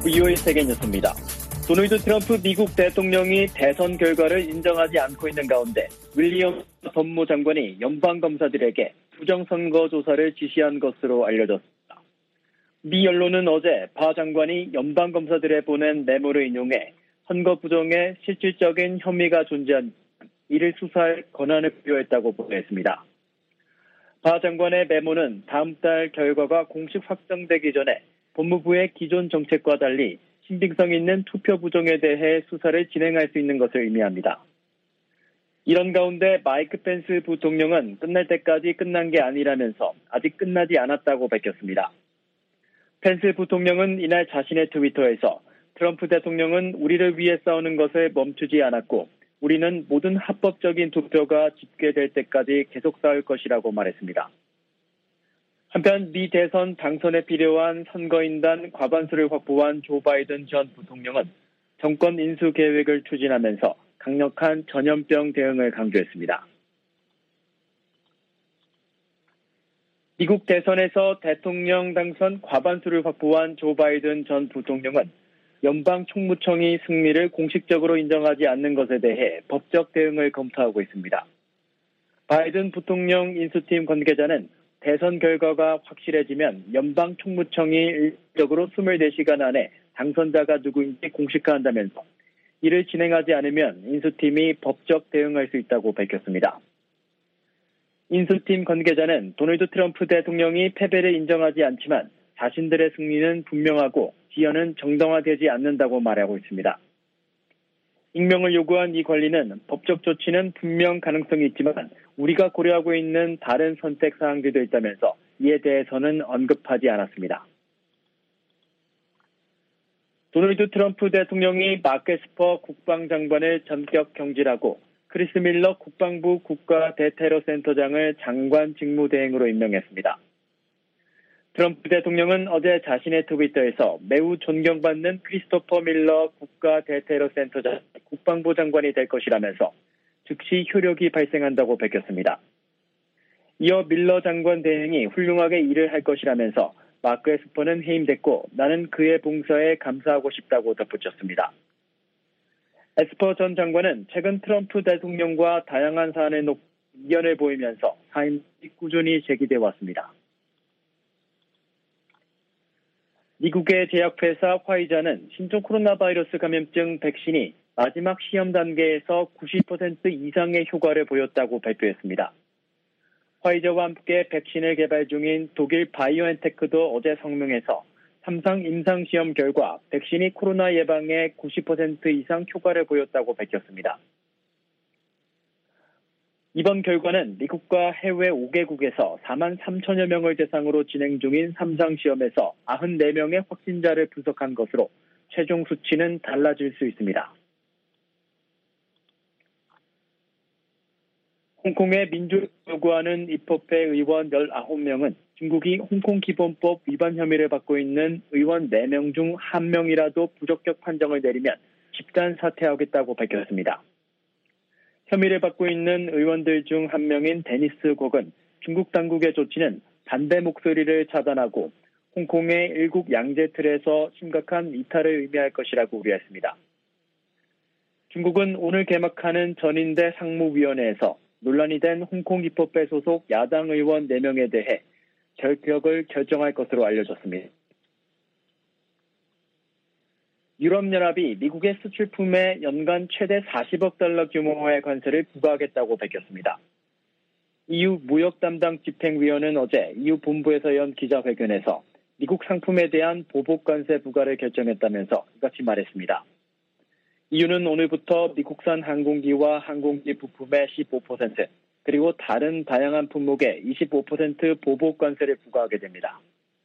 VOA 세계뉴스입니다. 도널드 트럼프 미국 대통령이 대선 결과를 인정하지 않고 있는 가운데 윌리엄 법무장관이 연방검사들에게 부정선거 조사를 지시한 것으로 알려졌습니다. 미 언론은 어제 바 장관이 연방검사들에 보낸 메모를 인용해 선거 부정에 실질적인 혐의가 존재한 이를 수사할 권한을 부여했다고 보도했습니다. 바 장관의 메모는 다음 달 결과가 공식 확정되기 전에 법무부의 기존 정책과 달리 신빙성 있는 투표 부정에 대해 수사를 진행할 수 있는 것을 의미합니다. 이런 가운데 마이크 펜스 부통령은 끝날 때까지 끝난 게 아니라면서 아직 끝나지 않았다고 밝혔습니다. 펜스 부통령은 이날 자신의 트위터에서 트럼프 대통령은 우리를 위해 싸우는 것을 멈추지 않았고 우리는 모든 합법적인 투표가 집계될 때까지 계속 싸울 것이라고 말했습니다. 한편 미 대선 당선에 필요한 선거인단 과반수를 확보한 조 바이든 전 부통령은 정권 인수 계획을 추진하면서 강력한 전염병 대응을 강조했습니다. 미국 대선에서 대통령 당선 과반수를 확보한 조 바이든 전 부통령은 연방 총무청이 승리를 공식적으로 인정하지 않는 것에 대해 법적 대응을 검토하고 있습니다. 바이든 부통령 인수팀 관계자는 대선 결과가 확실해지면 연방 총무청이 일적으로 24시간 안에 당선자가 누구인지 공식화한다면서 이를 진행하지 않으면 인수팀이 법적 대응할 수 있다고 밝혔습니다. 인수팀 관계자는 도널드 트럼프 대통령이 패배를 인정하지 않지만 자신들의 승리는 분명하고 지연은 정당화되지 않는다고 말하고 있습니다. 익명을 요구한 이 관리는 법적 조치는 분명 가능성이 있지만 우리가 고려하고 있는 다른 선택 사항들도 있다면서 이에 대해서는 언급하지 않았습니다. 도널드 트럼프 대통령이 마크 에스퍼 국방장관을 전격 경질하고 크리스 밀러 국방부 국가대테러센터장을 장관 직무대행으로 임명했습니다. 트럼프 대통령은 어제 자신의 트위터에서 매우 존경받는 크리스토퍼 밀러 국가대테러센터장 국방부 장관이 될 것이라면서 즉시 효력이 발생한다고 밝혔습니다. 이어 밀러 장관 대행이 훌륭하게 일을 할 것이라면서 마크 에스퍼는 해임됐고 나는 그의 봉사에 감사하고 싶다고 덧붙였습니다. 에스퍼 전 장관은 최근 트럼프 대통령과 다양한 사안을 놓고 이견을 보이면서 사임이 꾸준히 제기돼 왔습니다. 미국의 제약회사 화이자는 신종 코로나 바이러스 감염증 백신이 마지막 시험 단계에서 90% 이상의 효과를 보였다고 발표했습니다. 화이자와 함께 백신을 개발 중인 독일 바이오엔테크도 어제 성명에서 3상 임상시험 결과 백신이 코로나 예방에 90% 이상 효과를 보였다고 밝혔습니다. 이번 결과는 미국과 해외 5개국에서 4만 3천여 명을 대상으로 진행 중인 3상 시험에서 94명의 확진자를 분석한 것으로 최종 수치는 달라질 수 있습니다. 홍콩의 민주를 요구하는 입법회 의원 19명은 중국이 홍콩 기본법 위반 혐의를 받고 있는 의원 4명 중 1명이라도 부적격 판정을 내리면 집단 사퇴하겠다고 밝혔습니다. 혐의를 받고 있는 의원들 중 1명인 데니스 곡은 중국 당국의 조치는 반대 목소리를 차단하고 홍콩의 일국 양제 틀에서 심각한 이탈을 의미할 것이라고 우려했습니다. 중국은 오늘 개막하는 전인대 상무위원회에서 논란이 된 홍콩 입법회 소속 야당 의원 4명에 대해 결격을 결정할 것으로 알려졌습니다. 유럽연합이 미국의 수출품에 연간 최대 40억 달러 규모의 관세를 부과하겠다고 밝혔습니다. EU 무역 담당 집행위원은 어제 EU 본부에서 연 기자회견에서 미국 상품에 대한 보복 관세 부과를 결정했다면서 이같이 말했습니다. EU는 오늘부터 미국산 항공기와 항공기 부품의 15%, 그리고 다른 다양한 품목에 25% 보복 관세를 부과하게 됩니다.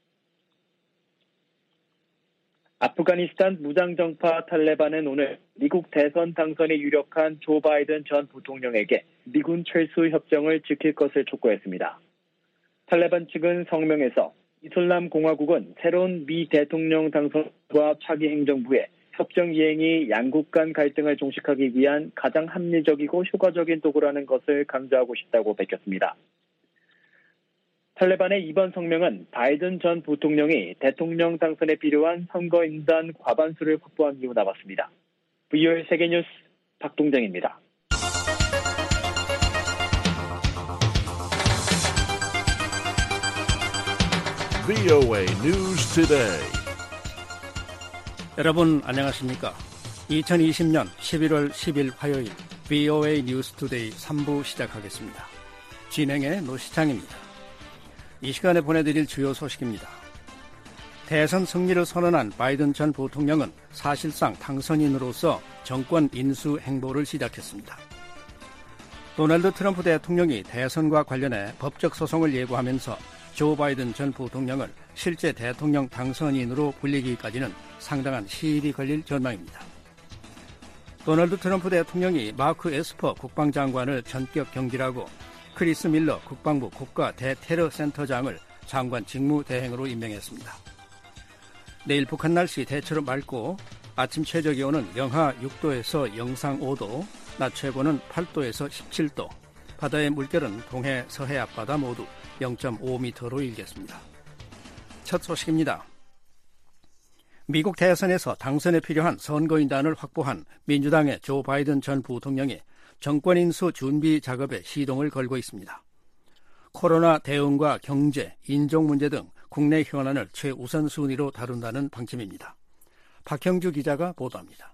아프가니스탄 무장정파 탈레반은 오늘 미국 대선 당선이 유력한 조 바이든 전 부통령에게 미군 철수 협정을 지킬 것을 촉구했습니다. 탈레반 측은 성명에서 이슬람 공화국은 새로운 미 대통령 당선과 차기 행정부의 협정 이행이 양국 간 갈등을 종식하기 위한 가장 합리적이고 효과적인 도구라는 것을 강조하고 싶다고 밝혔습니다. 탈레반의 이번 성명은 바이든 전 부통령이 대통령 당선에 필요한 선거인단 과반수를 확보한 이후 나왔습니다. VOA 세계뉴스 박동정입니다. VOA News Today. 여러분 안녕하십니까? 2020년 11월 10일 화요일 VOA News Today 3부 시작하겠습니다. 진행의 노시창입니다. 이 시간에 보내드릴 주요 소식입니다. 대선 승리를 선언한 바이든 전 부통령은 사실상 당선인으로서 정권 인수 행보를 시작했습니다. 도널드 트럼프 대통령이 대선과 관련해 법적 소송을 예고하면서 조 바이든 전 부통령을 실제 대통령 당선인으로 불리기까지는 상당한 시일이 걸릴 전망입니다. 도널드 트럼프 대통령이 마크 에스퍼 국방장관을 전격 경질하고 크리스 밀러 국방부 국가대테러센터장을 장관 직무대행으로 임명했습니다. 내일 북한 날씨 대체로 맑고 아침 최저기온은 영하 6도에서 영상 5도, 낮 최고는 8도에서 17도, 바다의 물결은 동해, 서해 앞바다 모두 0.5m로 일겠습니다. 첫 소식입니다. 미국 대선에서 당선에 필요한 선거인단을 확보한 민주당의 조 바이든 전 부통령이 정권 인수 준비 작업에 시동을 걸고 있습니다. 코로나 대응과 경제, 인종 문제 등 국내 현안을 최우선 순위로 다룬다는 방침입니다. 박형주 기자가 보도합니다.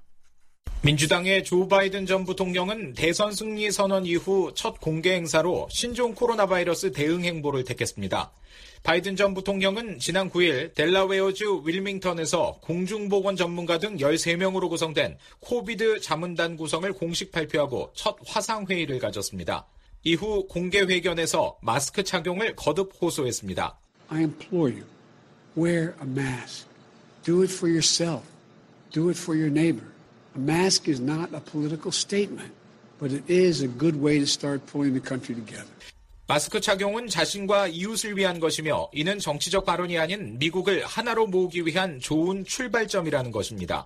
민주당의 조 바이든 전 부통령은 대선 승리 선언 이후 첫 공개 행사로 신종 코로나 바이러스 대응 행보를 택했습니다. 바이든 전 부통령은 지난 9일 델라웨어주 윌밍턴에서 공중보건 전문가 등 13명으로 구성된 코비드 자문단 구성을 공식 발표하고 첫 화상회의를 가졌습니다. 이후 공개 회견에서 마스크 착용을 거듭 호소했습니다. I implore you, wear a mask. Do it for yourself. Do it for your neighbor. A mask is not a political statement, but it is a good way to start pulling the country together. 마스크 착용은 자신과 이웃을 위한 것이며 이는 정치적 발언이 아닌 미국을 하나로 모으기 위한 좋은 출발점이라는 것입니다.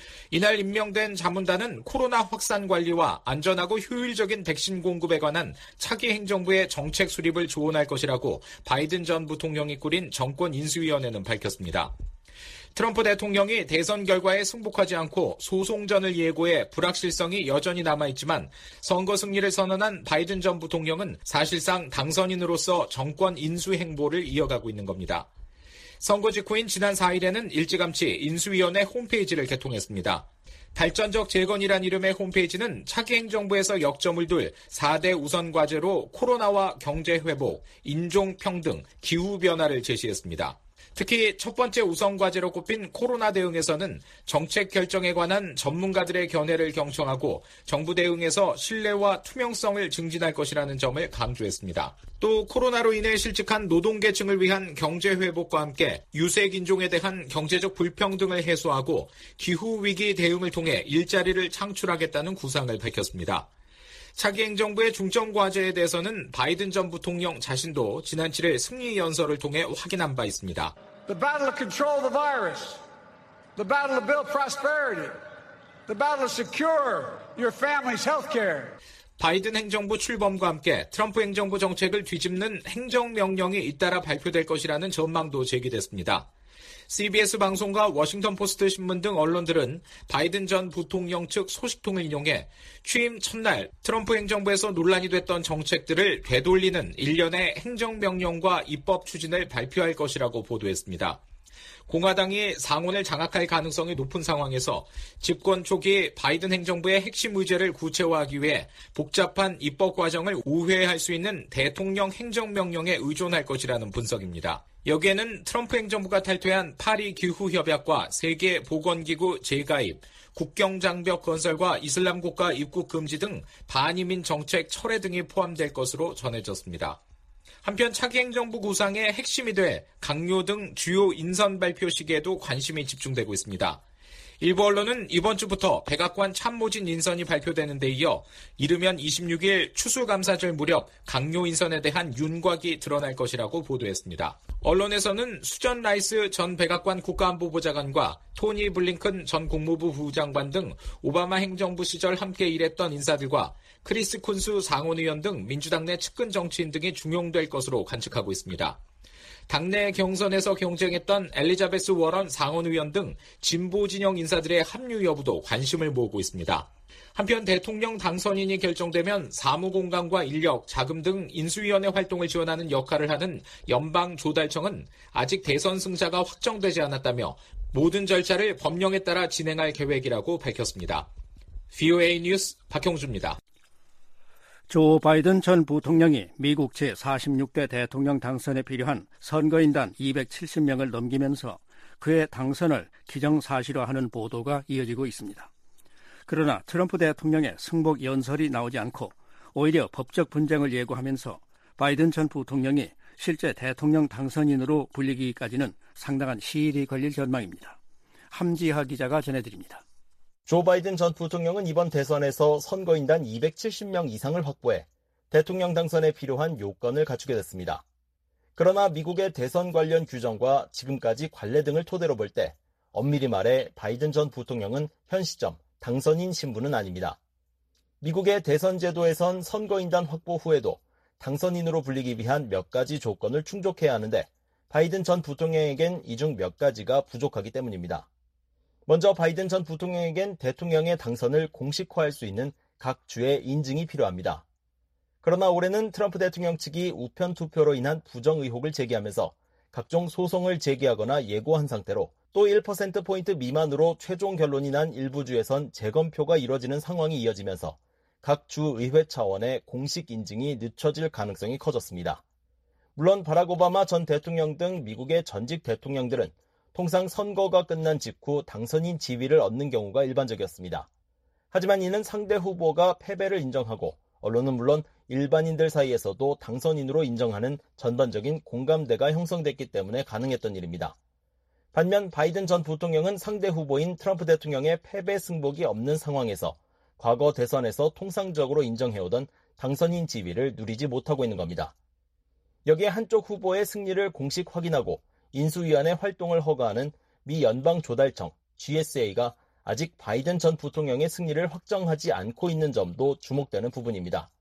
이날 임명된 자문단은 코로나 확산 관리와 안전하고 효율적인 백신 공급에 관한 차기 행정부의 정책 수립을 조언할 것이라고 바이든 전 부통령이 꾸린 정권 인수위원회는 밝혔습니다. 트럼프 대통령이 대선 결과에 승복하지 않고 소송전을 예고해 불확실성이 여전히 남아있지만 선거 승리를 선언한 바이든 전 부통령은 사실상 당선인으로서 정권 인수 행보를 이어가고 있는 겁니다. 선거 직후인 지난 4일에는 일찌감치 인수위원회 홈페이지를 개통했습니다. 발전적 재건이란 이름의 홈페이지는 차기 행정부에서 역점을 둘 4대 우선 과제로 코로나와 경제 회복, 인종 평등, 기후 변화를 제시했습니다. 특히 첫 번째 우선 과제로 꼽힌 코로나 대응에서는 정책 결정에 관한 전문가들의 견해를 경청하고 정부 대응에서 신뢰와 투명성을 증진할 것이라는 점을 강조했습니다. 또 코로나로 인해 실직한 노동계층을 위한 경제 회복과 함께 유색 인종에 대한 경제적 불평등을 해소하고 기후위기 대응을 통해 일자리를 창출하겠다는 구상을 밝혔습니다. 차기 행정부의 중점 과제에 대해서는 바이든 전 부통령 자신도 지난 7일 승리 연설을 통해 확인한 바 있습니다. The battle to control the virus, the battle to build prosperity, the battle to secure your family's health care. 바이든 행정부 출범과 함께 트럼프 행정부 정책을 뒤집는 행정명령이 잇따라 발표될 것이라는 전망도 제기됐습니다. CBS 방송과 워싱턴 포스트 신문 등 언론들은 바이든 전 부통령 측 소식통을 인용해 취임 첫날 트럼프 행정부에서 논란이 됐던 정책들을 되돌리는 일련의 행정명령과 입법 추진을 발표할 것이라고 보도했습니다. 공화당이 상원을 장악할 가능성이 높은 상황에서 집권 초기 바이든 행정부의 핵심 의제를 구체화하기 위해 복잡한 입법 과정을 우회할 수 있는 대통령 행정명령에 의존할 것이라는 분석입니다. 여기에는 트럼프 행정부가 탈퇴한 파리 기후협약과 세계보건기구 재가입, 국경장벽 건설과 이슬람 국가 입국 금지 등 반이민 정책 철회 등이 포함될 것으로 전해졌습니다. 한편 차기 행정부 구상의 핵심이 돼 강요 등 주요 인선 발표 시기에도 관심이 집중되고 있습니다. 일부 언론은 이번 주부터 백악관 참모진 인선이 발표되는 데 이어 이르면 26일 추수감사절 무렵 강요 인선에 대한 윤곽이 드러날 것이라고 보도했습니다. 언론에서는 수전 라이스 전 백악관 국가안보보좌관과 토니 블링컨 전 국무부 부장관 등 오바마 행정부 시절 함께 일했던 인사들과 크리스 쿤스 상원의원 등 민주당 내 측근 정치인 등이 중용될 것으로 관측하고 있습니다. 당내 경선에서 경쟁했던 엘리자베스 워런 상원의원 등 진보 진영 인사들의 합류 여부도 관심을 모으고 있습니다. 한편 대통령 당선인이 결정되면 사무공간과 인력, 자금 등 인수위원회 활동을 지원하는 역할을 하는 연방조달청은 아직 대선 승자가 확정되지 않았다며 모든 절차를 법령에 따라 진행할 계획이라고 밝혔습니다. VOA 뉴스 박형주입니다. 조 바이든 전 부통령이 미국 제46대 대통령 당선에 필요한 선거인단 270명을 넘기면서 그의 당선을 기정사실화하는 보도가 이어지고 있습니다. 그러나 트럼프 대통령의 승복 연설이 나오지 않고 오히려 법적 분쟁을 예고하면서 바이든 전 부통령이 실제 대통령 당선인으로 불리기까지는 상당한 시일이 걸릴 전망입니다. 함지하 기자가 전해드립니다. 조 바이든 전 부통령은 이번 대선에서 선거인단 270명 이상을 확보해 대통령 당선에 필요한 요건을 갖추게 됐습니다. 그러나 미국의 대선 관련 규정과 지금까지 관례 등을 토대로 볼 때 엄밀히 말해 바이든 전 부통령은 현 시점 당선인 신분은 아닙니다. 미국의 대선 제도에선 선거인단 확보 후에도 당선인으로 불리기 위한 몇 가지 조건을 충족해야 하는데 바이든 전 부통령에겐 이 중 몇 가지가 부족하기 때문입니다. 먼저 바이든 전 부통령에겐 대통령의 당선을 공식화할 수 있는 각 주의 인증이 필요합니다. 그러나 올해는 트럼프 대통령 측이 우편 투표로 인한 부정 의혹을 제기하면서 각종 소송을 제기하거나 예고한 상태로 또 1%포인트 미만으로 최종 결론이 난 일부 주에선 재검표가 이뤄지는 상황이 이어지면서 각 주 의회 차원의 공식 인증이 늦춰질 가능성이 커졌습니다. 물론 바락 오바마 전 대통령 등 미국의 전직 대통령들은 통상 선거가 끝난 직후 당선인 지위를 얻는 경우가 일반적이었습니다. 하지만 이는 상대 후보가 패배를 인정하고 언론은 물론 일반인들 사이에서도 당선인으로 인정하는 전반적인 공감대가 형성됐기 때문에 가능했던 일입니다. 반면 바이든 전 부통령은 상대 후보인 트럼프 대통령의 패배 승복이 없는 상황에서 과거 대선에서 통상적으로 인정해오던 당선인 지위를 누리지 못하고 있는 겁니다. 여기에 한쪽 후보의 승리를 공식 확인하고 인수위원회 활동을 허가하는 미 연방조달청 GSA가 아직 바이든 전 부통령의 승리를 확정하지 않고 있는 점도 주목되는 부분입니다.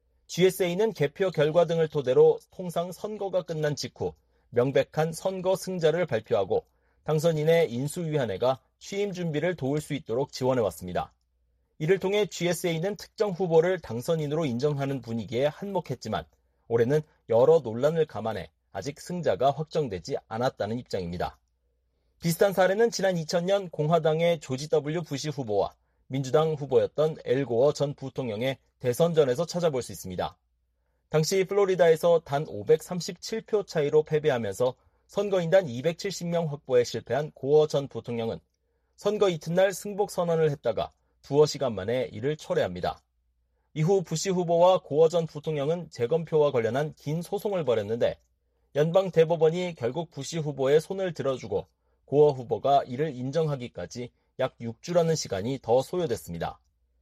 GSA는 개표 결과 등을 토대로 통상 선거가 끝난 직후 명백한 선거 승자를 발표하고 당선인의 인수위원회가 취임 준비를 도울 수 있도록 지원해왔습니다. 이를 통해 GSA는 특정 후보를 당선인으로 인정하는 분위기에 한몫했지만 올해는 여러 논란을 감안해 아직 승자가 확정되지 않았다는 입장입니다. 비슷한 사례는 지난 2000년 공화당의 조지 W. 부시 후보와 민주당 후보였던 엘 고어 전 부통령의 대선전에서 찾아볼 수 있습니다. 당시 플로리다에서 단 537표 차이로 패배하면서 선거인단 270명 확보에 실패한 고어 전 부통령은 선거 이튿날 승복 선언을 했다가 두어 시간 만에 이를 철회합니다. 이후 부시 후보와 고어 전 부통령은 재검표와 관련한 긴 소송을 벌였는데 연방 대법원이 결국 부시 후보의 손을 들어주고 고어 후보가 이를 인정하기까지 약 6주라는 시간이 더 소요됐습니다.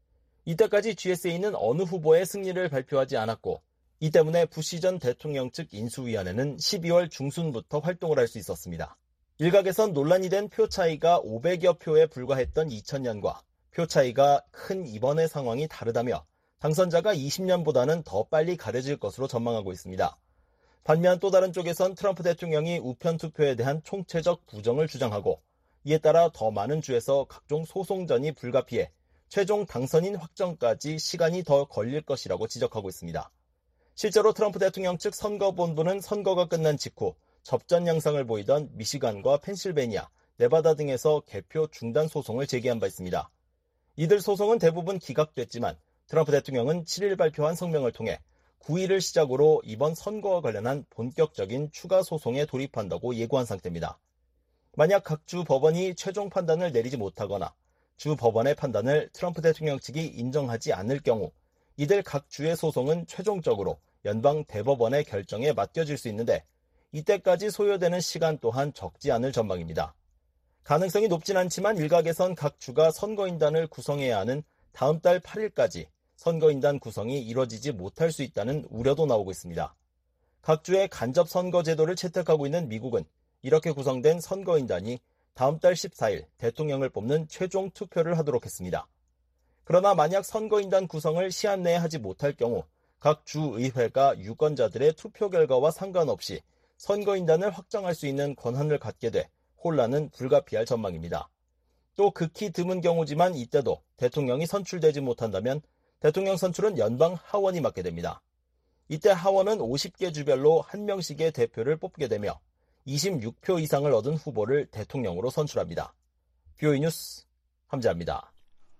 이때까지 GSA는 어느 후보의 승리를 발표하지 않았고 이 때문에 부시 전 대통령 측 인수위원회는 12월 중순부터 활동을 할 수 있었습니다. 일각에선 논란이 된 표 차이가 500여 표에 불과했던 2000년과 표 차이가 큰 이번의 상황이 다르다며 당선자가 20년보다는 더 빨리 가려질 것으로 전망하고 있습니다. 반면 또 다른 쪽에선 트럼프 대통령이 우편 투표에 대한 총체적 부정을 주장하고 이에 따라 더 많은 주에서 각종 소송전이 불가피해 최종 당선인 확정까지 시간이 더 걸릴 것이라고 지적하고 있습니다. 실제로 트럼프 대통령 측 선거본부는 선거가 끝난 직후 접전 양상을 보이던 미시간과 펜실베니아, 네바다 등에서 개표 중단 소송을 제기한 바 있습니다. 이들 소송은 대부분 기각됐지만 트럼프 대통령은 7일 발표한 성명을 통해 9일을 시작으로 이번 선거와 관련한 본격적인 추가 소송에 돌입한다고 예고한 상태입니다. 만약 각 주 법원이 최종 판단을 내리지 못하거나 주 법원의 판단을 트럼프 대통령 측이 인정하지 않을 경우 이들 각 주의 소송은 최종적으로 연방 대법원의 결정에 맡겨질 수 있는데 이때까지 소요되는 시간 또한 적지 않을 전망입니다. 가능성이 높진 않지만 일각에선 각 주가 선거인단을 구성해야 하는 다음 달 8일까지 선거인단 구성이 이뤄지지 못할 수 있다는 우려도 나오고 있습니다. 각 주의 간접 선거 제도를 채택하고 있는 미국은 이렇게 구성된 선거인단이 다음 달 14일 대통령을 뽑는 최종 투표를 하도록 했습니다. 그러나 만약 선거인단 구성을 시한 내에 하지 못할 경우 각 주의회가 유권자들의 투표 결과와 상관없이 선거인단을 확정할 수 있는 권한을 갖게 돼 혼란은 불가피할 전망입니다. 또 극히 드문 경우지만 이때도 대통령이 선출되지 못한다면 대통령 선출은 연방 하원이 맡게 됩니다. 이때 하원은 50개 주별로 한 명씩의 대표를 뽑게 되며 26표 이상을 얻은 후보를 대통령으로 선출합니다. BOE 뉴스 함재합니다.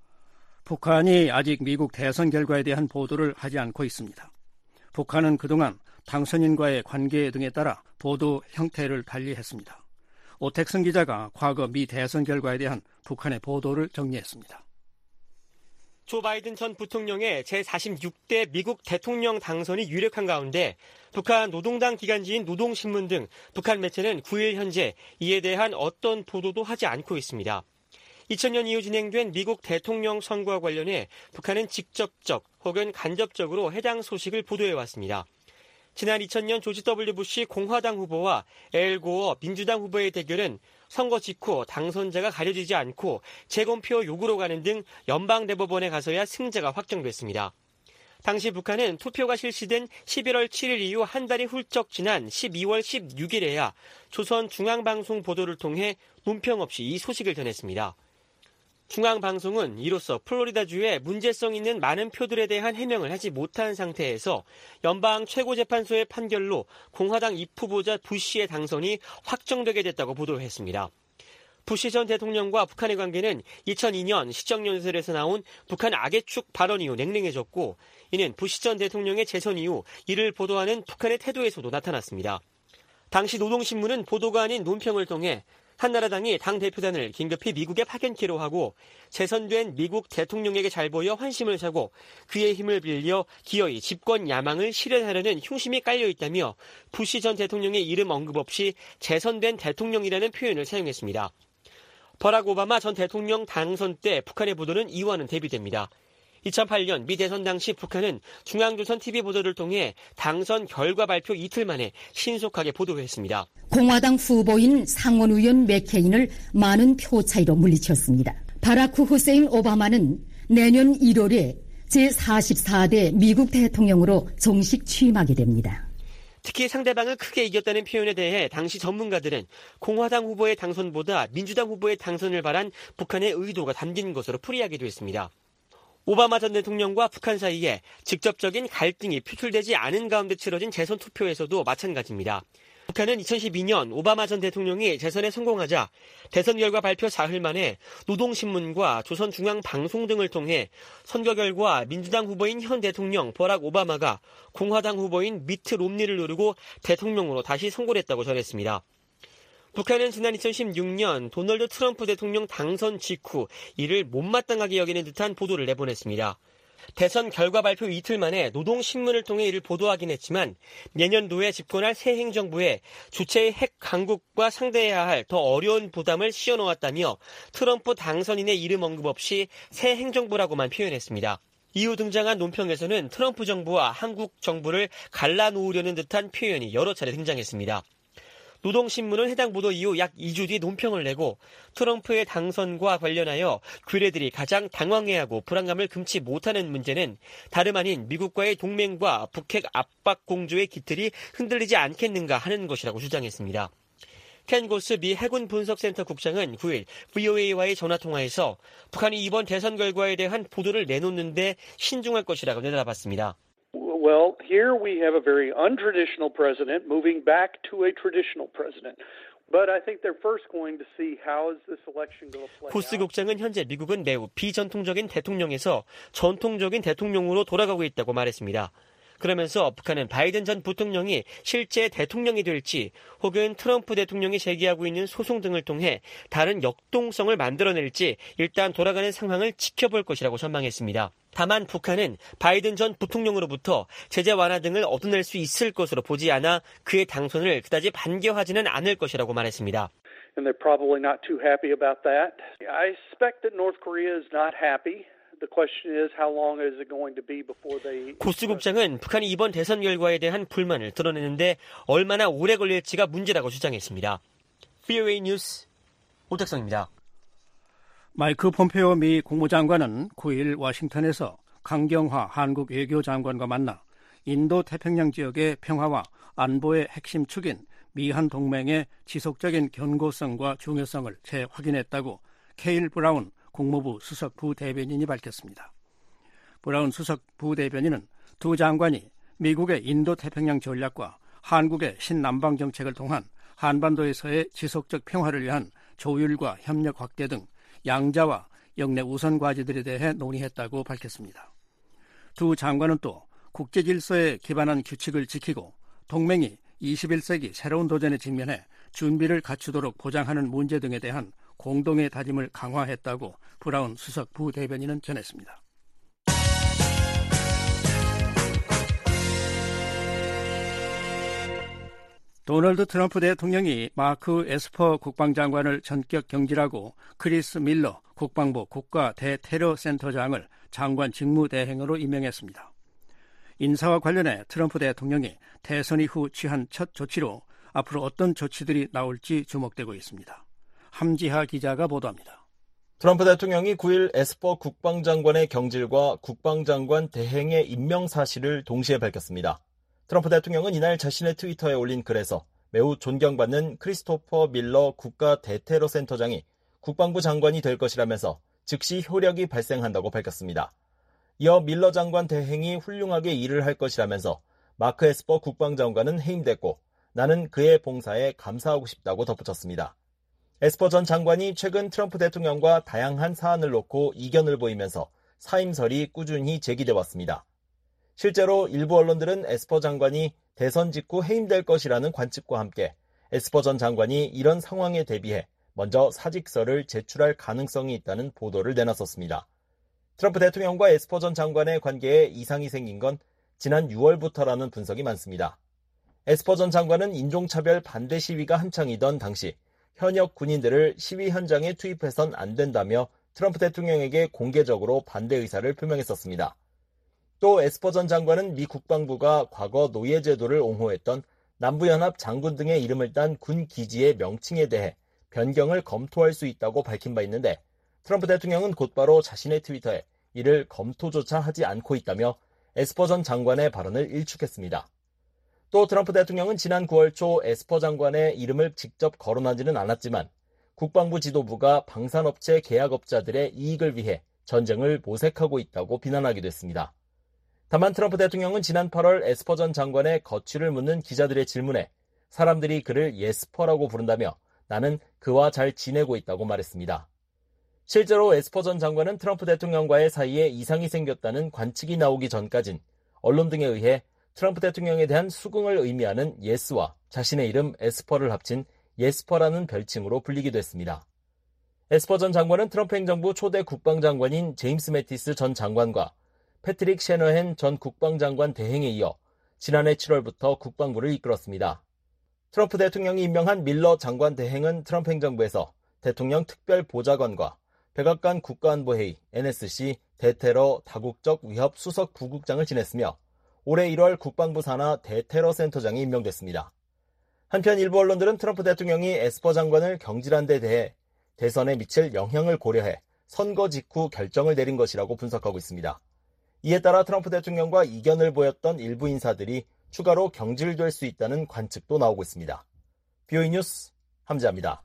북한이 아직 미국 대선 결과에 대한 보도를 하지 않고 있습니다. 북한은 그동안 당선인과의 관계 등에 따라 보도 형태를 달리했습니다. 오택승 기자가 과거 미 대선 결과에 대한 북한의 보도를 정리했습니다. 조 바이든 전 부통령의 제46대 미국 대통령 당선이 유력한 가운데 북한 노동당 기관지인 노동신문 등 북한 매체는 9일 현재 이에 대한 어떤 보도도 하지 않고 있습니다. 2000년 이후 진행된 미국 대통령 선거와 관련해 북한은 직접적 혹은 간접적으로 해당 소식을 보도해왔습니다. 지난 2000년 조지 W. 부시 공화당 후보와 엘 고어 민주당 후보의 대결은 선거 직후 당선자가 가려지지 않고 재검표 요구로 가는 등 연방대법원에 가서야 승자가 확정됐습니다. 당시 북한은 투표가 실시된 11월 7일 이후 한 달이 훌쩍 지난 12월 16일에야 조선중앙방송 보도를 통해 논평 없이 이 소식을 전했습니다. 중앙방송은 이로써 플로리다주에 문제성 있는 많은 표들에 대한 해명을 하지 못한 상태에서 연방 최고재판소의 판결로 공화당 입후보자 부시의 당선이 확정되게 됐다고 보도했습니다. 부시 전 대통령과 북한의 관계는 2002년 시정연설에서 나온 북한 악의 축 발언 이후 냉랭해졌고 이는 부시 전 대통령의 재선 이후 이를 보도하는 북한의 태도에서도 나타났습니다. 당시 노동신문은 보도가 아닌 논평을 통해 한나라당이 당대표단을 긴급히 미국에 파견키로 하고 재선된 미국 대통령에게 잘 보여 환심을 사고 그의 힘을 빌려 기어이 집권 야망을 실현하려는 흉심이 깔려있다며 부시 전 대통령의 이름 언급 없이 재선된 대통령이라는 표현을 사용했습니다. 버락 오바마 전 대통령 당선 때 북한의 보도는 이와는 대비됩니다. 2008년 미 대선 당시 북한은 중앙조선 TV 보도를 통해 당선 결과 발표 이틀 만에 신속하게 보도했습니다. 공화당 후보인 상원의원 맥케인을 많은 표 차이로 물리쳤습니다. 바라크 후세인 오바마는 내년 1월에 제44대 미국 대통령으로 정식 취임하게 됩니다. 특히 상대방을 크게 이겼다는 표현에 대해 당시 전문가들은 공화당 후보의 당선보다 민주당 후보의 당선을 바란 북한의 의도가 담긴 것으로 풀이하기도 했습니다. 오바마 전 대통령과 북한 사이에 직접적인 갈등이 표출되지 않은 가운데 치러진 재선 투표에서도 마찬가지입니다. 북한은 2012년 오바마 전 대통령이 재선에 성공하자 대선 결과 발표 사흘 만에 노동신문과 조선중앙방송 등을 통해 선거 결과 민주당 후보인 현 대통령 버락 오바마가 공화당 후보인 미트 롬니를 누르고 대통령으로 다시 선고했다고 전했습니다. 북한은 지난 2016년 도널드 트럼프 대통령 당선 직후 이를 못마땅하게 여기는 듯한 보도를 내보냈습니다. 대선 결과 발표 이틀 만에 노동신문을 통해 이를 보도하긴 했지만 내년도에 집권할 새 행정부에 주체의 핵 강국과 상대해야 할 더 어려운 부담을 씌워놓았다며 트럼프 당선인의 이름 언급 없이 새 행정부라고만 표현했습니다. 이후 등장한 논평에서는 트럼프 정부와 한국 정부를 갈라놓으려는 듯한 표현이 여러 차례 등장했습니다. 노동신문은 해당 보도 이후 약 2주 뒤 논평을 내고 트럼프의 당선과 관련하여 괴뢰들이 가장 당황해하고 불안감을 금치 못하는 문제는 다름 아닌 미국과의 동맹과 북핵 압박 공조의 기틀이 흔들리지 않겠는가 하는 것이라고 주장했습니다. 켄 고스 미 해군 분석센터 국장은 9일 VOA와의 전화통화에서 북한이 이번 대선 결과에 대한 보도를 내놓는데 신중할 것이라고 내다봤습니다. Well, here we have a very untraditional president moving back to a traditional president. But I think they're first going to see how is this election going to play out. 고스 국장은 현재 미국은 매우 비전통적인 대통령에서 전통적인 대통령으로 돌아가고 있다고 말했습니다. 그러면서 북한은 바이든 전 부통령이 실제 대통령이 될지 혹은 트럼프 대통령이 제기하고 있는 소송 등을 통해 다른 역동성을 만들어낼지 일단 돌아가는 상황을 지켜볼 것이라고 전망했습니다. 다만 북한은 바이든 전 부통령으로부터 제재 완화 등을 얻어낼 수 있을 것으로 보지 않아 그의 당선을 그다지 반겨하지는 않을 것이라고 말했습니다. And they're probably not too happy about that. I suspect that North Korea is not happy The question is how long is it going to be before they... 고스 국장은 북한이 이번 대선 결과에 대한 불만을 드러내는데 얼마나 오래 걸릴지가 문제라고 주장했습니다. VOA 뉴스 오택성입니다. 마이크 폼페오 미 국무장관은 9일 워싱턴에서 강경화 한국 외교장관과 만나 인도 태평양 지역의 평화와 안보의 핵심 축인 미한 동맹의 지속적인 견고성과 중요성을 재확인했다고 케일 브라운 국무부 수석 부대변인이 밝혔습니다. 브라운 수석 부대변인은 두 장관이 미국의 인도 태평양 전략과 한국의 신남방 정책을 통한 한반도에서의 지속적 평화를 위한 조율과 협력 확대 등 양자와 역내 우선 과제들에 대해 논의했다고 밝혔습니다. 두 장관은 또 국제 질서에 기반한 규칙을 지키고 동맹이 21세기 새로운 도전에 직면해 준비를 갖추도록 보장하는 문제 등에 대한 공동의 다짐을 강화했다고 브라운 수석 부대변인은 전했습니다. 도널드 트럼프 대통령이 마크 에스퍼 국방장관을 전격 경질하고 크리스 밀러 국방부 국가대테러센터장을 장관 직무대행으로 임명했습니다. 인사와 관련해 트럼프 대통령이 대선 이후 취한 첫 조치로 앞으로 어떤 조치들이 나올지 주목되고 있습니다. 함지하 기자가 보도합니다. 트럼프 대통령이 9일 에스퍼 국방장관의 경질과 국방장관 대행의 임명 사실을 동시에 밝혔습니다. 트럼프 대통령은 이날 자신의 트위터에 올린 글에서 매우 존경받는 크리스토퍼 밀러 국가대테러센터장이 국방부 장관이 될 것이라면서 즉시 효력이 발생한다고 밝혔습니다. 이어 밀러 장관 대행이 훌륭하게 일을 할 것이라면서 마크 에스퍼 국방장관은 해임됐고 나는 그의 봉사에 감사하고 싶다고 덧붙였습니다. 에스퍼 전 장관이 최근 트럼프 대통령과 다양한 사안을 놓고 이견을 보이면서 사임설이 꾸준히 제기돼 왔습니다. 실제로 일부 언론들은 에스퍼 장관이 대선 직후 해임될 것이라는 관측과 함께 에스퍼 전 장관이 이런 상황에 대비해 먼저 사직서를 제출할 가능성이 있다는 보도를 내놨었습니다. 트럼프 대통령과 에스퍼 전 장관의 관계에 이상이 생긴 건 지난 6월부터라는 분석이 많습니다. 에스퍼 전 장관은 인종차별 반대 시위가 한창이던 당시 현역 군인들을 시위 현장에 투입해선 안 된다며 트럼프 대통령에게 공개적으로 반대 의사를 표명했었습니다. 또 에스퍼 전 장관은 미 국방부가 과거 노예제도를 옹호했던 남부연합 장군 등의 이름을 딴 군 기지의 명칭에 대해 변경을 검토할 수 있다고 밝힌 바 있는데 트럼프 대통령은 곧바로 자신의 트위터에 이를 검토조차 하지 않고 있다며 에스퍼 전 장관의 발언을 일축했습니다. 또 트럼프 대통령은 지난 9월 초 에스퍼 장관의 이름을 직접 거론하지는 않았지만 국방부 지도부가 방산업체 계약업자들의 이익을 위해 전쟁을 모색하고 있다고 비난하기도 했습니다. 다만 트럼프 대통령은 지난 8월 에스퍼 전 장관의 거취를 묻는 기자들의 질문에 사람들이 그를 예스퍼라고 부른다며 나는 그와 잘 지내고 있다고 말했습니다. 실제로 에스퍼 전 장관은 트럼프 대통령과의 사이에 이상이 생겼다는 관측이 나오기 전까진 언론 등에 의해 트럼프 대통령에 대한 수긍을 의미하는 예스와 자신의 이름 에스퍼를 합친 예스퍼라는 별칭으로 불리기도 했습니다. 에스퍼 전 장관은 트럼프 행정부 초대 국방장관인 제임스 매티스 전 장관과 패트릭 셰너헨 전 국방장관 대행에 이어 지난해 7월부터 국방부를 이끌었습니다. 트럼프 대통령이 임명한 밀러 장관 대행은 트럼프 행정부에서 대통령 특별보좌관과 백악관 국가안보회의 NSC 대테러 다국적 위협 수석 부국장을 지냈으며 올해 1월 국방부 산하 대테러센터장이 임명됐습니다. 한편 일부 언론들은 트럼프 대통령이 에스퍼 장관을 경질한 데 대해 대선에 미칠 영향을 고려해 선거 직후 결정을 내린 것이라고 분석하고 있습니다. 이에 따라 트럼프 대통령과 이견을 보였던 일부 인사들이 추가로 경질될 수 있다는 관측도 나오고 있습니다. VOA 뉴스 함지아입니다.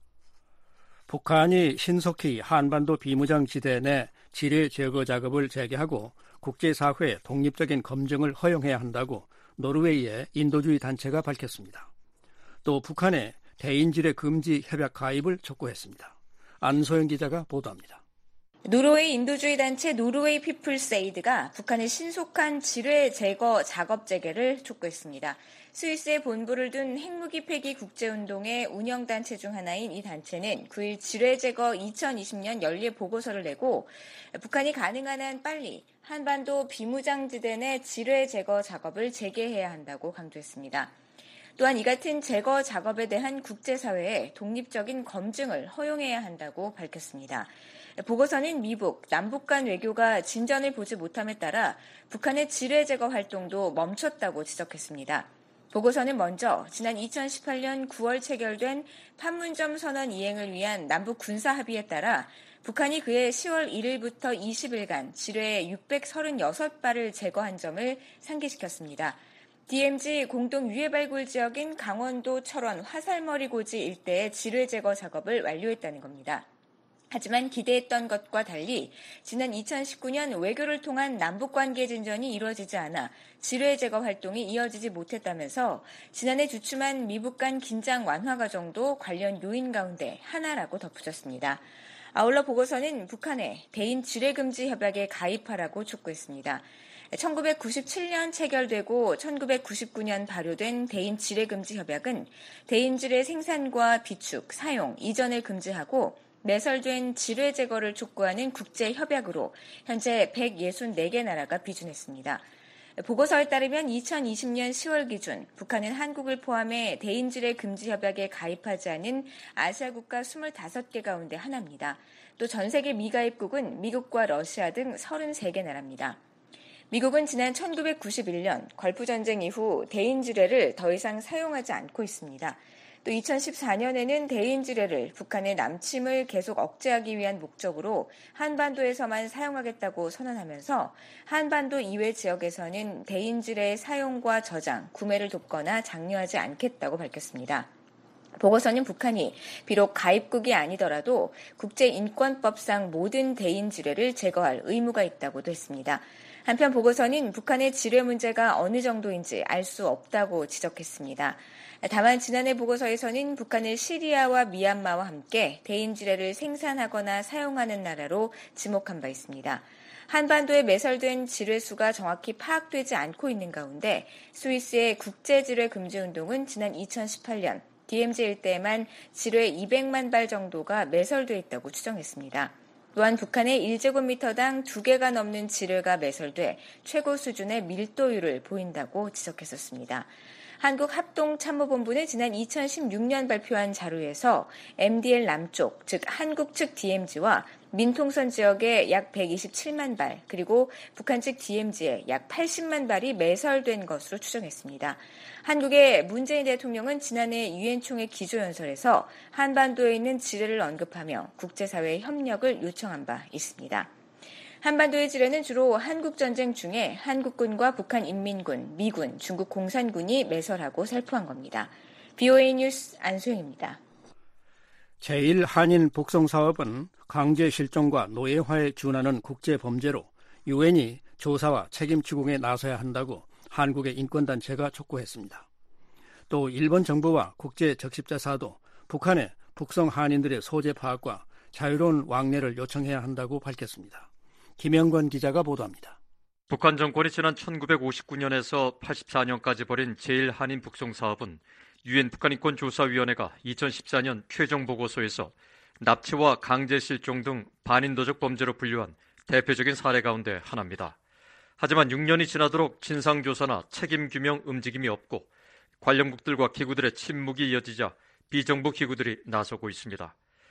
북한이 신속히 한반도 비무장지대 내 지뢰 제거 작업을 재개하고 국제사회의 독립적인 검증을 허용해야 한다고 노르웨이의 인도주의 단체가 밝혔습니다. 또 북한의 대인지뢰 금지 협약 가입을 촉구했습니다. 안소영 기자가 보도합니다. 노르웨이 인도주의 단체 노르웨이 피플세이드가 북한의 신속한 지뢰 제거 작업 재개를 촉구했습니다. 스위스에 본부를 둔 핵무기 폐기 국제운동의 운영단체 중 하나인 이 단체는 9일 지뢰 제거 2020년 연례 보고서를 내고 북한이 가능한 한 빨리 한반도 비무장지대 내 지뢰 제거 작업을 재개해야 한다고 강조했습니다. 또한 이 같은 제거 작업에 대한 국제사회의 독립적인 검증을 허용해야 한다고 밝혔습니다. 보고서는 미북, 남북 간 외교가 진전을 보지 못함에 따라 북한의 지뢰 제거 활동도 멈췄다고 지적했습니다. 보고서는 먼저 지난 2018년 9월 체결된 판문점 선언 이행을 위한 남북 군사 합의에 따라 북한이 그해 10월 1일부터 20일간 지뢰 636발을 제거한 점을 상기시켰습니다. DMZ 공동 유해 발굴 지역인 강원도 철원 화살머리 고지 일대의 지뢰 제거 작업을 완료했다는 겁니다. 하지만 기대했던 것과 달리 지난 2019년 외교를 통한 남북관계 진전이 이루어지지 않아 지뢰 제거 활동이 이어지지 못했다면서 지난해 주춤한 미북 간 긴장 완화 과정도 관련 요인 가운데 하나라고 덧붙였습니다. 아울러 보고서는 북한에 대인 지뢰 금지 협약에 가입하라고 촉구했습니다. 1997년 체결되고 1999년 발효된 대인 지뢰 금지 협약은 대인 지뢰 생산과 비축, 사용, 이전을 금지하고 매설된 지뢰 제거를 촉구하는 국제협약으로 현재 164개 나라가 비준했습니다. 보고서에 따르면 2020년 10월 기준 북한은 한국을 포함해 대인 지뢰 금지 협약에 가입하지 않은 아시아 국가 25개 가운데 하나입니다. 또 전 세계 미가입국은 미국과 러시아 등 33개 나라입니다. 미국은 지난 1991년 걸프전쟁 이후 대인 지뢰를 더 이상 사용하지 않고 있습니다. 또 2014년에는 대인 지뢰를 북한의 남침을 계속 억제하기 위한 목적으로 한반도에서만 사용하겠다고 선언하면서 한반도 이외 지역에서는 대인 지뢰의 사용과 저장, 구매를 돕거나 장려하지 않겠다고 밝혔습니다. 보고서는 북한이 비록 가입국이 아니더라도 국제인권법상 모든 대인 지뢰를 제거할 의무가 있다고도 했습니다. 한편 보고서는 북한의 지뢰 문제가 어느 정도인지 알 수 없다고 지적했습니다. 다만 지난해 보고서에서는 북한을 시리아와 미얀마와 함께 대인 지뢰를 생산하거나 사용하는 나라로 지목한 바 있습니다. 한반도에 매설된 지뢰 수가 정확히 파악되지 않고 있는 가운데 스위스의 국제지뢰 금지 운동은 지난 2018년 DMZ 일대에만 지뢰 200만 발 정도가 매설돼 있다고 추정했습니다. 또한 북한의 1제곱미터당 2개가 넘는 지뢰가 매설돼 최고 수준의 밀도율을 보인다고 지적했었습니다. 한국합동참모본부는 지난 2016년 발표한 자료에서 MDL 남쪽, 즉 한국 측 DMZ와 민통선 지역에 약 127만 발, 그리고 북한 측 DMZ에 약 80만 발이 매설된 것으로 추정했습니다. 한국의 문재인 대통령은 지난해 유엔 총회 기조연설에서 한반도에 있는 지뢰를 언급하며 국제사회의 협력을 요청한 바 있습니다. 한반도의 지뢰는 주로 한국전쟁 중에 한국군과 북한인민군, 미군, 중국 공산군이 매설하고 살포한 겁니다. BOA 뉴스 안소영입니다. 제1한인 북송사업은 강제 실종과 노예화에 준하는 국제범죄로 유엔이 조사와 책임 추궁에 나서야 한다고 한국의 인권단체가 촉구했습니다. 또 일본 정부와 국제적십자사도 북한의 북송 한인들의 소재 파악과 자유로운 왕래를 요청해야 한다고 밝혔습니다. 김영권 기자가 보도합니다. 북한 정권이 지난 1959년에서 84년까지 벌인 제1한인 북송 사업은 유엔 북한인권조사위원회가 2014년 최종 보고서에서 납치와 강제 실종 등 반인도적 범죄로 분류한 대표적인 사례 가운데 하나입니다. 하지만 6년이 지나도록 진상조사나 책임규명 움직임이 없고 관련국들과 기구들의 침묵이 이어지자 비정부 기구들이 나서고 있습니다.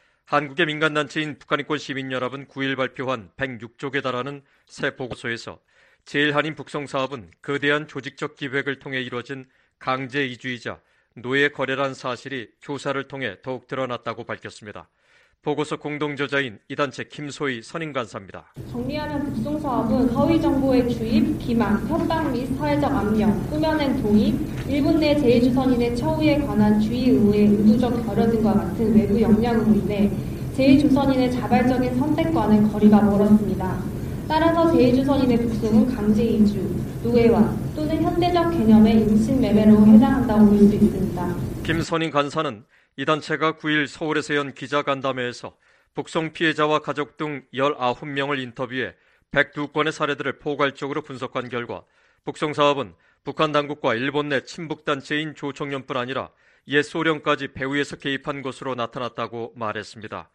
한국의 민간단체인 북한인권시민연합은 9일 발표한 106쪽에 달하는 새 보고서에서 제1한인 북송사업은 거대한 조직적 기획을 통해 이루어진 강제 이주이자 노예 거래란 사실이 조사를 통해 더욱 드러났다고 밝혔습니다. 보고서 공동저자인 이 단체 김소희 선임간사입니다. 정리하면 북송사업은 허위 정보의 주입, 기망, 협박 및 사회적 압력, 꾸며낸 동의, 일본 내 제1조선인의 처우에 관한 주의 의무의 의도적 결여 등과 같은 외부 영향으로 인해 제1조선인의 자발적인 선택과는 거리가 멀었습니다. 따라서 제1조선인의 북송은 강제 이주, 노예화 또는 현대적 개념의 인신매매로 해당한다고 볼 수 있습니다. 김선임 간사는 이 단체가 9일 서울에서 연 기자간담회에서 북송 피해자와 가족 등 19명을 인터뷰해 102건의 사례들을 포괄적으로 분석한 결과 북송 사업은 북한 당국과 일본 내 친북단체인 조총련뿐 아니라 옛 소련까지 배후에서 개입한 것으로 나타났다고 말했습니다.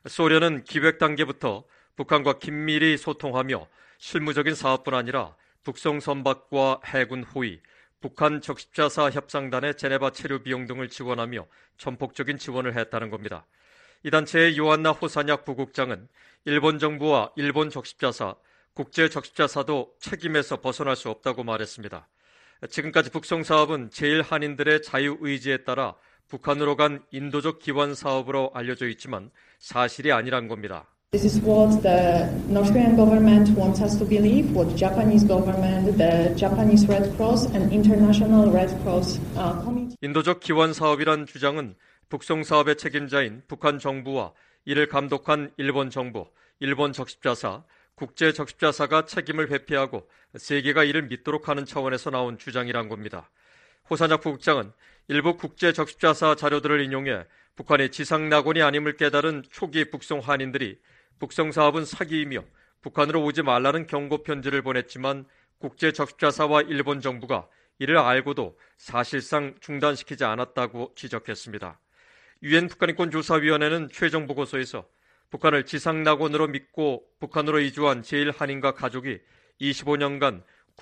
소련은 기획 단계부터 북한과 긴밀히 소통하며 실무적인 사업뿐 아니라 북송 선박과 해군 호위, 북한 적십자사 협상단의 제네바 체류 비용 등을 지원하며 전폭적인 지원을 했다는 겁니다. 이 단체의 요한나 호사냐 부국장은 일본 정부와 일본 적십자사, 국제 적십자사도 책임에서 벗어날 수 없다고 말했습니다. 지금까지 북송 사업은 제1한인들의 자유의지에 따라 북한으로 간 인도적 기원 사업으로 알려져 있지만 사실이 아니란 겁니다. This is what the North Korean government wants us to believe, what Japanese government, the Japanese Red Cross and International Red Cross Committee. 인도적 기원 사업이란 주장은 북송 사업의 책임자인 북한 정부와 이를 감독한 일본 정부, 일본 적십자사, 국제 적십자사가 책임을 회피하고 세계가 이를 믿도록 하는 차원에서 나온 주장이란 겁니다. 호사냐 부국장은 일부 국제 적십자사 자료들을 인용해 북한의 지상 낙원이 아님을 깨달은 초기 북송 한인들이 북송 사업은 사기이며 북한으로 오지 말라는 경고 편지를 보냈지만 국제 적십자사와 일본 정부가 이를 알고도 사실상 중단시키지 않았다고 지적했습니다. 유엔 북한인권조사위원회는 최종 보고서에서 북한을 지상 낙원으로 믿고 북한으로 이주한 제1한인과 가족이 25년간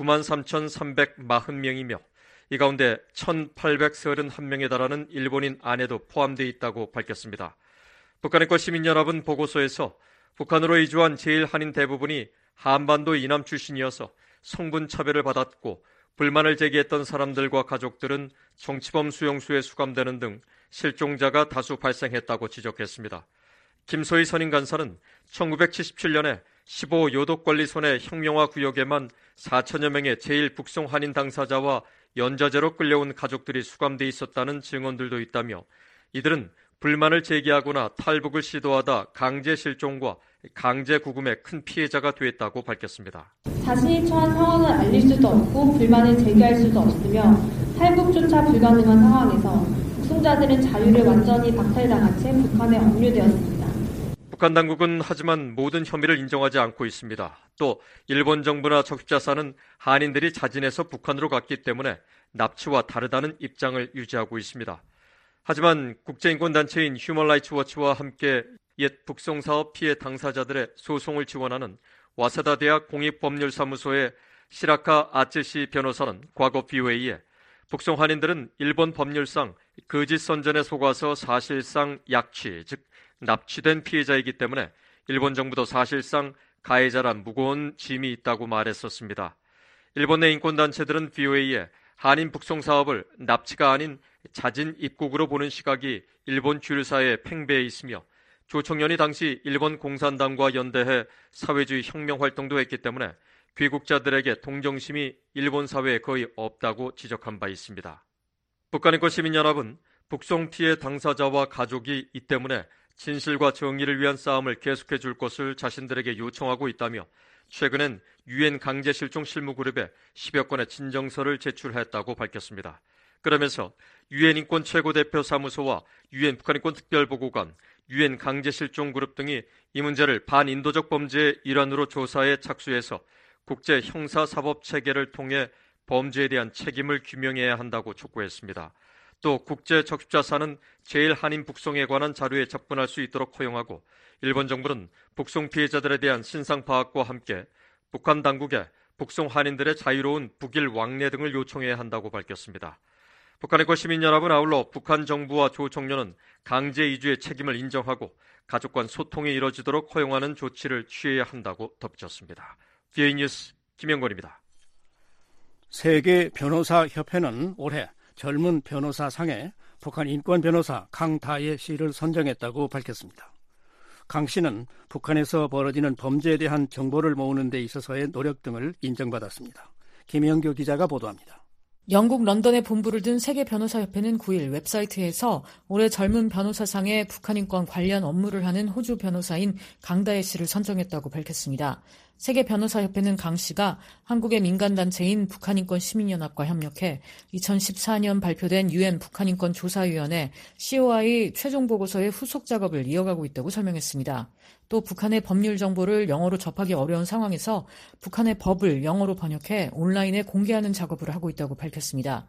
93,340명이며 이 가운데 1,831명에 달하는 일본인 아내도 포함되어 있다고 밝혔습니다. 북한인권 시민연합은 보고서에서 북한으로 이주한 제1한인 대부분이 한반도 이남 출신이어서 성분 차별을 받았고 불만을 제기했던 사람들과 가족들은 정치범 수용소에 수감되는 등 실종자가 다수 발생했다고 지적했습니다. 김소희 선임간사는 1977년에 15요독권리손해 혁명화 구역에만 4천여 명의 제1북송 한인 당사자와 연좌제로 끌려온 가족들이 수감돼 있었다는 증언들도 있다며 이들은 불만을 제기하거나 탈북을 시도하다 강제 실종과 강제 구금의 큰 피해자가 됐다고 밝혔습니다. 자신이 처한 상황을 알릴 수도 없고 불만을 제기할 수도 없으며 탈북조차 불가능한 상황에서 북송자들은 자유를 완전히 박탈당한 채 북한에 억류되었습니다. 북한 당국은 하지만 모든 혐의를 인정하지 않고 있습니다. 또 일본 정부나 적십자사는 한인들이 자진해서 북한으로 갔기 때문에 납치와 다르다는 입장을 유지하고 있습니다. 하지만 국제인권단체인 휴먼 라이츠 워치와 함께 옛 북송사업 피해 당사자들의 소송을 지원하는 와세다 대학 공익법률사무소의 시라카 아츠시 변호사는 과거 BOA에 북송 한인들은 일본 법률상 거짓 선전에 속아서 사실상 약취, 즉 납치된 피해자이기 때문에 일본 정부도 사실상 가해자란 무거운 짐이 있다고 말했었습니다. 일본 내 인권단체들은 BOA에 한인 북송 사업을 납치가 아닌 자진 입국으로 보는 시각이 일본 주류사회에 팽배해 있으며 조 청년이 당시 일본 공산당과 연대해 사회주의 혁명 활동도 했기 때문에 귀국자들에게 동정심이 일본 사회에 거의 없다고 지적한 바 있습니다. 북한인권시민연합은 북송 피해 당사자와 가족이 이 때문에 진실과 정의를 위한 싸움을 계속해 줄 것을 자신들에게 요청하고 있다며 최근엔 유엔 강제실종 실무그룹에 10여 건의 진정서를 제출했다고 밝혔습니다. 그러면서 유엔 인권 최고대표 사무소와 유엔 북한인권 특별보고관, 유엔 강제실종그룹 등이 이 문제를 반인도적 범죄의 일환으로 조사에 착수해서 국제 형사사법체계를 통해 범죄에 대한 책임을 규명해야 한다고 촉구했습니다. 또 국제 적십자사는 제1한인 북송에 관한 자료에 접근할 수 있도록 허용하고 일본 정부는 북송 피해자들에 대한 신상 파악과 함께 북한 당국에 북송 한인들의 자유로운 북일 왕래 등을 요청해야 한다고 밝혔습니다. 북한인권 시민연합은 아울러 북한 정부와 조 청년은 강제 이주의 책임을 인정하고 가족 간 소통이 이뤄지도록 허용하는 조치를 취해야 한다고 덧붙였습니다. BOA 뉴스 김영권입니다. 세계 변호사 협회는 올해 젊은 변호사상에 북한 인권 변호사 강다예 씨를 선정했다고 밝혔습니다. 강 씨는 북한에서 벌어지는 범죄에 대한 정보를 모으는 데 있어서의 노력 등을 인정받았습니다. 김영규 기자가 보도합니다. 영국 런던에 본부를 둔 세계 변호사협회는 9일 웹사이트에서 올해 젊은 변호사상에 북한 인권 관련 업무를 하는 호주 변호사인 강다예 씨를 선정했다고 밝혔습니다. 세계 변호사협회는 강 씨가 한국의 민간단체인 북한인권시민연합과 협력해 2014년 발표된 유엔 북한인권조사위원회 COI 최종 보고서의 후속 작업을 이어가고 있다고 설명했습니다. 또 북한의 법률 정보를 영어로 접하기 어려운 상황에서 북한의 법을 영어로 번역해 온라인에 공개하는 작업을 하고 있다고 밝혔습니다.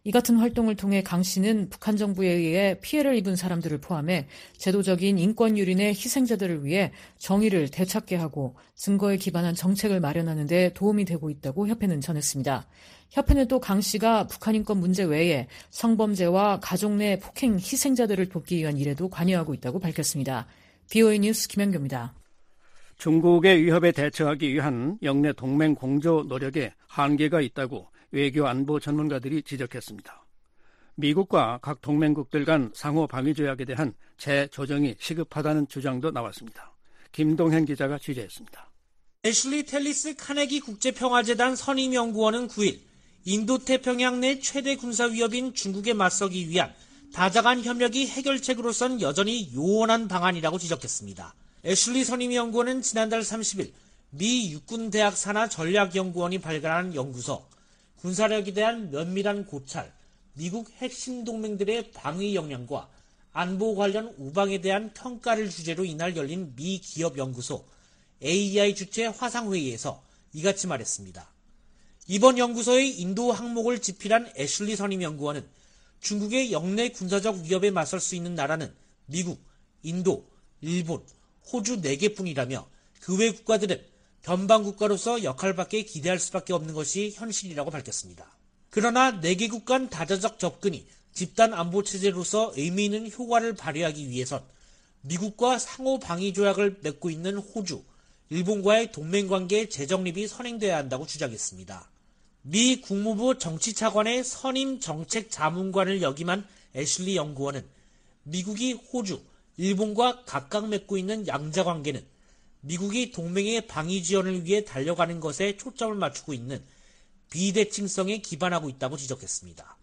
이 같은 활동을 통해 강 씨는 북한 정부에 의해 피해를 입은 사람들을 포함해 제도적인 인권 유린의 희생자들을 위해 정의를 되찾게 하고 증거에 기반한 정책을 마련하는 데 도움이 되고 있다고 협회는 전했습니다. 협회는 또 강 씨가 북한 인권 문제 외에 성범죄와 가족 내 폭행 희생자들을 돕기 위한 일에도 관여하고 있다고 밝혔습니다. BOA 뉴스 김현규입니다. 중국의 위협에 대처하기 위한 영내 동맹 공조 노력에 한계가 있다고 외교 안보 전문가들이 지적했습니다. 미국과 각 동맹국들 간 상호 방위 조약에 대한 재조정이 시급하다는 주장도 나왔습니다. 김동현 기자가 취재했습니다. 애슐리 텔리스 카네기 국제평화재단 선임연구원은 9일 인도태평양 내 최대 군사 위협인 중국에 맞서기 위한 다자간 협력이 해결책으로선 여전히 요원한 방안이라고 지적했습니다. 애슐리 선임연구원은 지난달 30일 미 육군대학 산하 전략연구원이 발간한 연구서 군사력에 대한 면밀한 고찰, 미국 핵심 동맹들의 방위 역량과 안보 관련 우방에 대한 평가를 주제로 이날 열린 미 기업연구소 AEI 주최 화상회의에서 이같이 말했습니다. 이번 연구소의 인도 항목을 집필한 애슐리 선임연구원은 중국의 영내 군사적 위협에 맞설 수 있는 나라는 미국, 인도, 일본, 호주 4개뿐이라며 그 외 국가들은 변방국가로서 역할밖에 기대할 수밖에 없는 것이 현실이라고 밝혔습니다. 그러나 4개국 간 다자적 접근이 집단 안보체제로서 의미 있는 효과를 발휘하기 위해선 미국과 상호 방위 조약을 맺고 있는 호주, 일본과의 동맹관계 재정립이 선행돼야 한다고 주장했습니다. 미 국무부 정치차관의 선임 정책자문관을 역임한 애슐리 연구원은 미국이 호주, 일본과 각각 맺고 있는 양자관계는 미국이 동맹의 방위 지원을 위해 달려가는 것에 초점을 맞추고 있는 비대칭성에 기반하고 있다고 지적했습니다.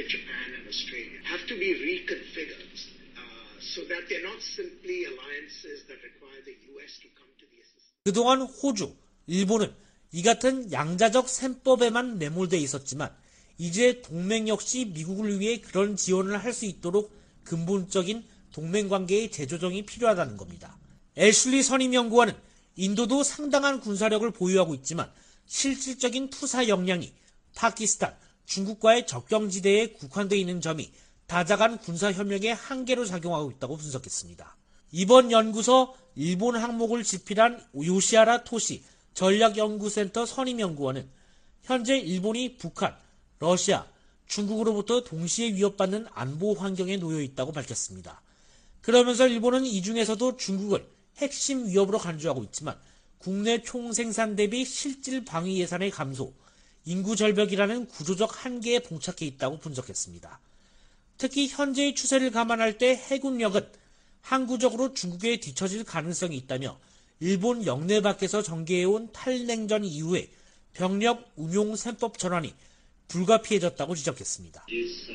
그동안 호주, 일본은 이 같은 양자적 셈법에만 매몰돼 있었지만 이제 동맹 역시 미국을 위해 그런 지원을 할 수 있도록 근본적인 동맹관계의 재조정이 필요하다는 겁니다. 애슐리 선임연구원은 인도도 상당한 군사력을 보유하고 있지만 실질적인 투사 역량이 파키스탄, 중국과의 접경지대에 국한되어 있는 점이 다자간 군사협력의 한계로 작용하고 있다고 분석했습니다. 이번 연구소 일본 항목을 집필한 요시하라 토시 전략연구센터 선임연구원은 현재 일본이 북한, 러시아, 중국으로부터 동시에 위협받는 안보 환경에 놓여 있다고 밝혔습니다. 그러면서 일본은 이 중에서도 중국을 핵심 위협으로 간주하고 있지만 국내 총생산 대비 실질 방위 예산의 감소, 인구 절벽이라는 구조적 한계에 봉착해 있다고 분석했습니다. 특히 현재의 추세를 감안할 때 해군력은 항구적으로 중국에 뒤처질 가능성이 있다며 일본 영내 밖에서 전개해온 탈냉전 이후에 병력 운용 셈법 전환이 불가피해졌다고 지적했습니다.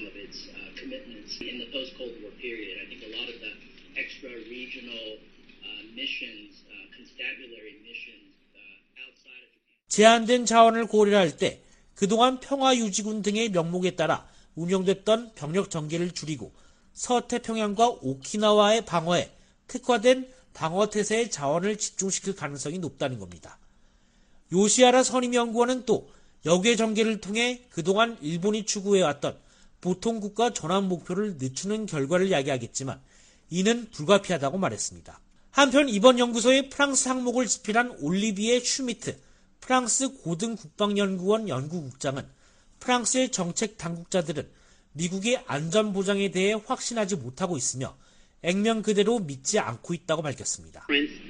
제한된 자원을 고려할 때 그동안 평화유지군 등의 명목에 따라 운영됐던 병력 전개를 줄이고 서태평양과 오키나와의 방어에 특화된 방어태세의 자원을 집중시킬 가능성이 높다는 겁니다. 요시하라 선임연구원은 또 역외 전개를 통해 그동안 일본이 추구해왔던 보통국가 전환 목표를 늦추는 결과를 야기하겠지만 이는 불가피하다고 말했습니다. 한편 이번 연구소의 프랑스 항목을 집필한 올리비에 슈미트 프랑스 고등국방연구원 연구국장은 프랑스의 정책 당국자들은 미국의 안전보장에 대해 확신하지 못하고 있으며 액면 그대로 믿지 않고 있다고 밝혔습니다.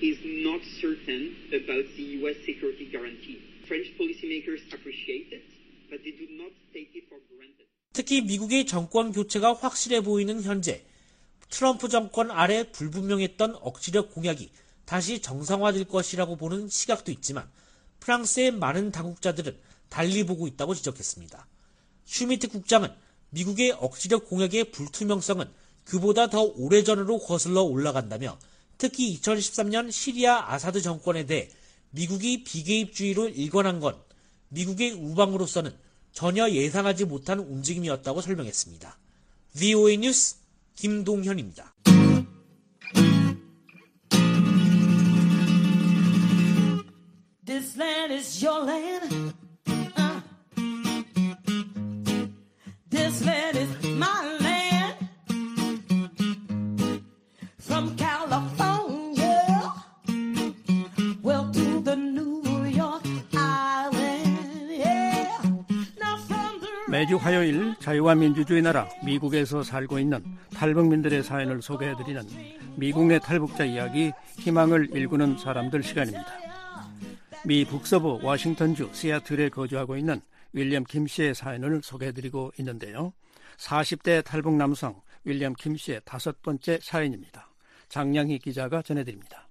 특히 미국의 정권 교체가 확실해 보이는 현재 트럼프 정권 아래 불분명했던 억지력 공약이 다시 정상화될 것이라고 보는 시각도 있지만 프랑스의 많은 당국자들은 달리 보고 있다고 지적했습니다. 슈미트 국장은 미국의 억지력 공약의 불투명성은 그보다 더 오래전으로 거슬러 올라간다며 특히 2013년 시리아 아사드 정권에 대해 미국이 비개입주의로 일관한 건 미국의 우방으로서는 전혀 예상하지 못한 움직임이었다고 설명했습니다. VOA 뉴스 김동현입니다. This land is your land. This this land is my land. From California, well to the New York Island, yeah. Now from the 매주 화요일 자유와 민주주의 나라 미국에서 살고 있는 탈북민들의 사연을 소개해드리는 미국 내 탈북자 이야기, 희망을 일구는 사람들 시간입니다. 미 북서부 워싱턴주 시애틀에 거주하고 있는 윌리엄 김 씨의 사연을 소개해드리고 있는데요. 40대 탈북 남성 윌리엄 김 씨의 5번째 사연입니다. 장량희 기자가 전해드립니다.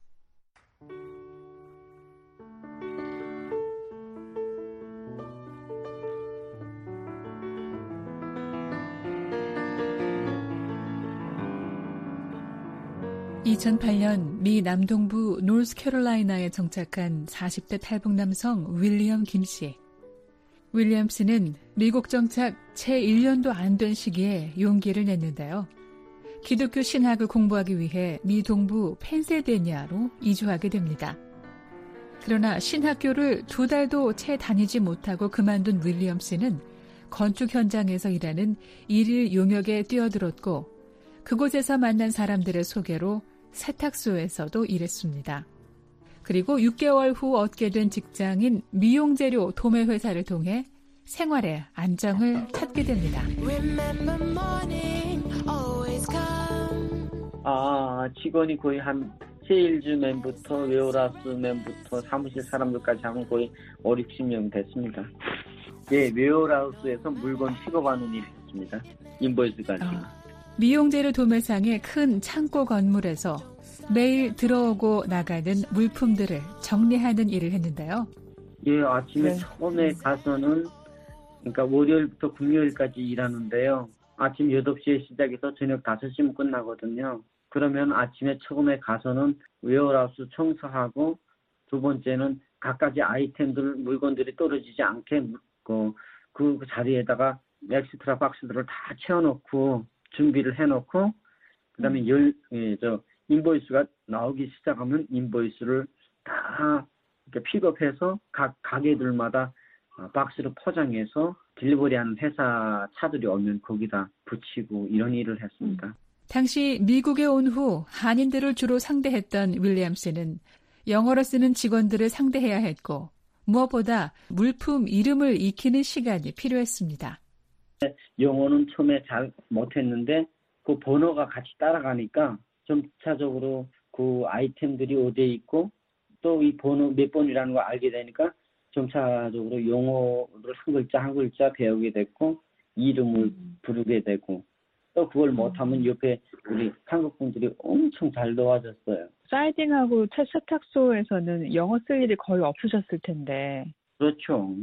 (2008년) 미 남동부 노스캐롤라이나에 정착한 40대 탈북 남성 윌리엄 김 씨. 윌리엄 씨는 미국 정착 채 1년도 안 된 시기에 용기를 냈는데요. 기독교 신학을 공부하기 위해 미 동부 펜실베니아로 이주하게 됩니다. 그러나 신학교를 2달도 채 다니지 못하고 그만둔 윌리엄 씨는 건축 현장에서 일하는 일일 용역에 뛰어들었고, 그곳에서 만난 사람들의 소개로 세탁소에서도 일했습니다. 그리고 6개월 후 얻게 된 직장인 미용재료 도매 회사를 통해 생활의 안정을 찾게 됩니다. 직원이 거의 한 세일즈맨부터 웨어하우스맨부터 사무실 사람들까지 하면 거의 50-60명 됐습니다. 예, 웨어하우스에서 물건 픽업하는 일을 했습니다. 인보이스 가지고. 미용재료 도매상의 큰 창고 건물에서 매일 들어오고 나가는 물품들을 정리하는 일을 했는데요. 예, 아침에 처음에 가서는, 그러니까 월요일부터 금요일까지 일하는데요. 아침 8시에 시작해서 저녁 5시면 끝나거든요. 그러면 아침에 처음에 가서는 웨어하우스 청소하고, 두 번째는 갖가지 아이템들, 물건들이 떨어지지 않게 그 자리에다가 엑스트라 박스들을 다 채워놓고 준비를 해놓고, 그다음에 인보이스가 나오기 시작하면 인보이스를 다 이렇게 픽업해서 각 가게들마다 박스로 포장해서 딜리버리하는 회사 차들이 오면 거기다 붙이고 이런 일을 했습니다. 당시 미국에 온 후 한인들을 주로 상대했던 윌리엄 씨는 영어로 쓰는 직원들을 상대해야 했고, 무엇보다 물품 이름을 익히는 시간이 필요했습니다. 영어는 처음에 잘 못했는데 그 번호가 같이 따라가니까 점차적으로 그 아이템들이 어디에 있고 또 이 번호 몇 번이라는 걸 알게 되니까 점차적으로 영어를 한 글자 배우게 됐고 이름을 부르게 되고, 또 그걸 못하면 옆에 우리 한국 분들이 엄청 잘 도와줬어요. 사이딩하고 세탁소에서는 영어 쓸 일이 거의 없으셨을 텐데. 그렇죠.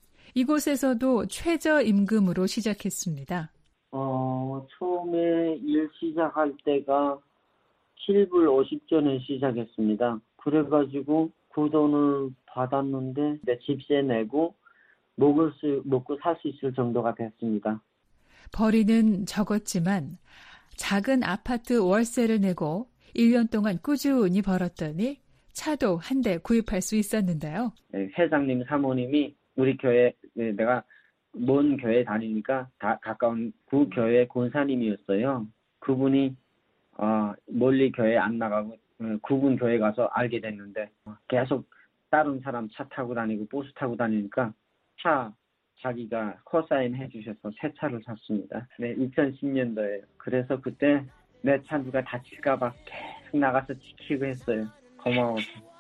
이곳에서도 최저임금으로 시작했습니다. 처음에 일 시작할 때가 7불 50전에 시작했습니다. 그래가지고 그 돈을 받았는데 내 집세 내고 먹고 살 수 있을 정도가 됐습니다. 벌이는 적었지만 작은 아파트 월세를 내고 1년 동안 꾸준히 벌었더니 차도 한 대 구입할 수 있었는데요. 회장님, 사모님이 우리 교회, 내가 먼 교회 다니니까 다 가까운 그 교회 권사님이었어요. 그분이 멀리 교회 안 나가고 구분 교회 가서 알게 됐는데 계속 다른 사람 차 타고 다니고 버스 타고 다니니까 자기가 코사인 해주셔서 새 차를 샀습니다. 네, 2010년도에. 그래서 그때 내 차 누가 다칠까봐 계속 나가서 지키고 했어요. 고마워서.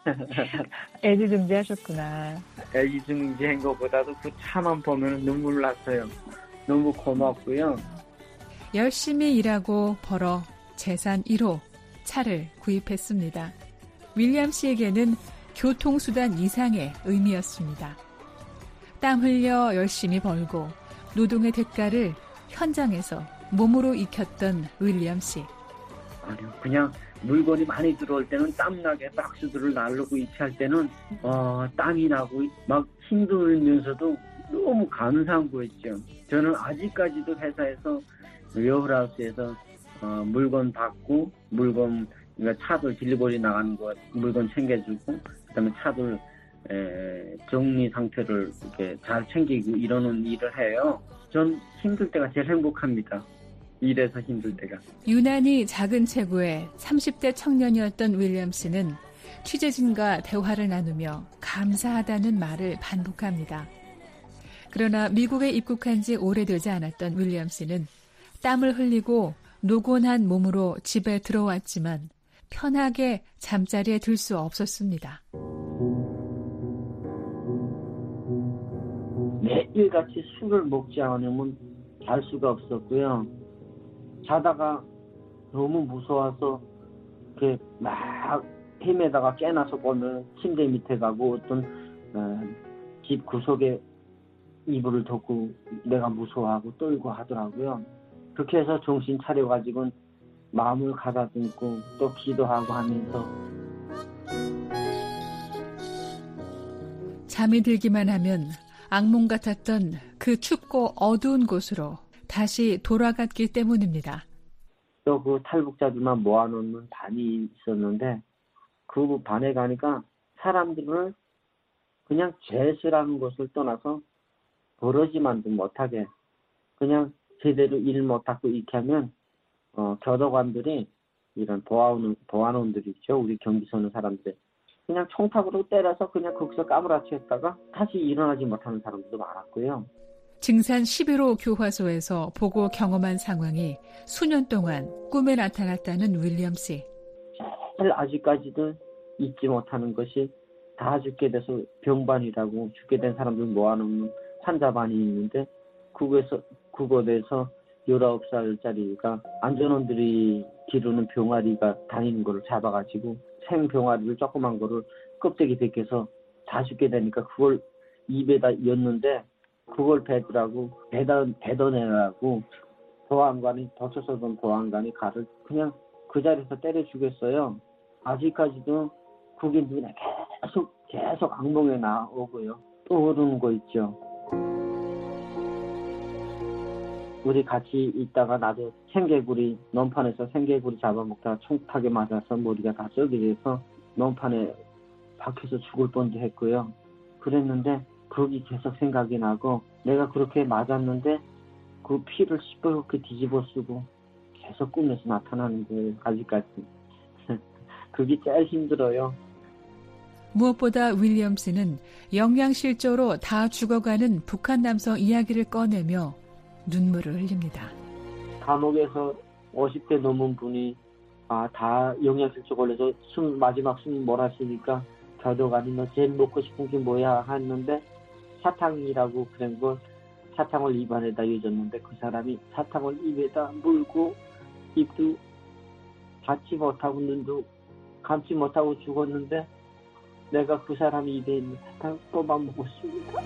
애지중지하셨구나. 애지중지한 것보다도 그 차만 보면 눈물 났어요. 너무 고맙고요. 열심히 일하고 벌어 재산 1호 차를 구입했습니다. 윌리엄 씨에게는 교통수단 이상의 의미였습니다. 땀 흘려 열심히 벌고 노동의 대가를 현장에서 몸으로 익혔던 윌리엄 씨. 아니요, 그냥 물건이 많이 들어올 때는 땀나게 박스들을 나르고 이치할 때는 땀이 나고 막 힘들면서도 너무 감사한 거였죠. 저는 아직까지도 회사에서 웨어하우스에서 물건 받고 그러니까 차들 딜리버리 나가는 거 물건 챙겨주고 그다음에 차들 정리 상태를 이렇게 잘 챙기고 이러는 일을 해요. 전 힘들 때가 제일 행복합니다. 일해서 힘들 때가. 유난히 작은 체구의 30대 청년이었던 윌리엄스는 취재진과 대화를 나누며 감사하다는 말을 반복합니다. 그러나 미국에 입국한 지 오래되지 않았던 윌리엄스는 땀을 흘리고 노곤한 몸으로 집에 들어왔지만 편하게 잠자리에 들 수 없었습니다. 매일같이 술을 먹지 않으면 잘 수가 없었고요. 자다가 너무 무서워서 이렇게 막 헤매다가 깨나서 보면 침대 밑에 가고 어떤 집 구석에 이불을 덮고 내가 무서워하고 떨고 하더라고요. 그렇게 해서 정신 차려가지고 마음을 가다듬고 또 기도하고 하면서 잠이 들기만 하면 악몽 같았던 그 춥고 어두운 곳으로 다시 돌아갔기 때문입니다. 또 그 탈북자들만 모아놓는 반이 있었는데 그 반에 가니까 사람들을 그냥 죄수라는 것을 떠나서 버러지만도 못하게 그냥 제대로 일 못하고 이렇게 하면 교도관들이 이런 보안원들이 있죠. 우리 경기 서는 사람들 그냥 총탁으로 때려서 그냥 거기서 까무라치했다가 다시 일어나지 못하는 사람들도 많았고요. 증산 11호 교화소에서 보고 경험한 상황이 수년 동안 꿈에 나타났다는 윌리엄스. 제일 아직까지도 잊지 못하는 것이 다 죽게 돼서 병반이라고 죽게 된 사람들 모아놓는 환자반이 있는데 그곳에서 19살짜리가 안전원들이 기르는 병아리가 다니는 거를 잡아가지고 생병아리를 조그만 거를 껍데기 벗겨서 다 죽게 되니까 그걸 입에다 였는데 그걸 배더라고 배던해라고 보안관이 덧쳐서던 보안관이 가를 그냥 그 자리에서 때려 죽였어요. 아직까지도 그게 눈에 계속 악몽에 나오고요. 떠오르는 거 있죠. 우리 같이 있다가 나도 생개구리 논판에서 생개구리 잡아먹다가 총탁에 맞아서 머리가 다 썩이져서 논판에 박혀서 죽을 뻔도 했고요. 그랬는데 그게 계속 생각이 나고 내가 그렇게 맞았는데 그 피를 시뻘겋게 뒤집어 쓰고 계속 꿈에서 나타나는 거예요. 아직까지. 그게 제일 힘들어요. 무엇보다 윌리엄스는 영양실조로 다 죽어가는 북한 남성 이야기를 꺼내며 눈물을 흘립니다. 감옥에서 50대 넘은 분이 다 영양실조 걸려서 마지막 숨 몰아쉬니까 교도관이 너 제일 먹고 싶은 게 뭐야 했는데 사탕이라고 그런 거 사탕을 입안에다 여줬는데 그 사람이 사탕을 입에다 물고 입도 닫지 못하고 눈도 감지 못하고 죽었는데 내가 그 사람 입에 있는 사탕 또만 먹었습니다.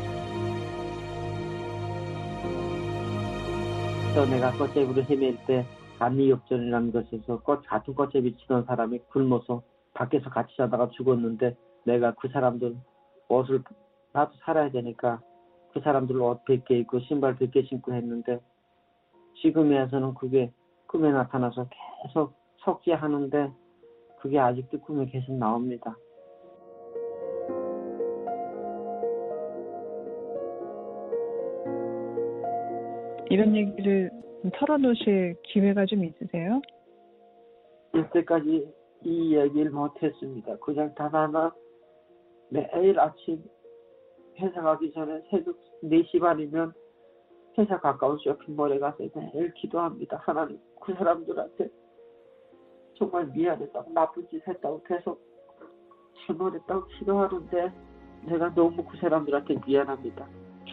또 내가 꽃제비로 헤맬 때 안리역전이라는 것에서 같은 꽃제비 치던 사람이 굶어서 밖에서 같이 자다가 죽었는데 내가 그 사람들 옷을 나도 살아야 되니까 그 사람들 옷 100개 입고 신발 100개 신고 했는데 지금에 와서는 그게 꿈에 나타나서 계속 속죄하는데 그게 아직도 꿈에 계속 나옵니다. 이런 얘기를 털어놓으실 기회가 좀 있으세요? 이때까지 이 얘기를 못했습니다. 그냥 단 하나 매일 아침 회사 가기 전에 새벽 4시 반이면 회사 가까운 쇼핑몰에 가서 매일 기도합니다. 하나님 그 사람들한테 정말 미안했다고 나쁜 짓 했다고 계속 잘못했다고 기도하는데 내가 너무 그 사람들한테 미안합니다.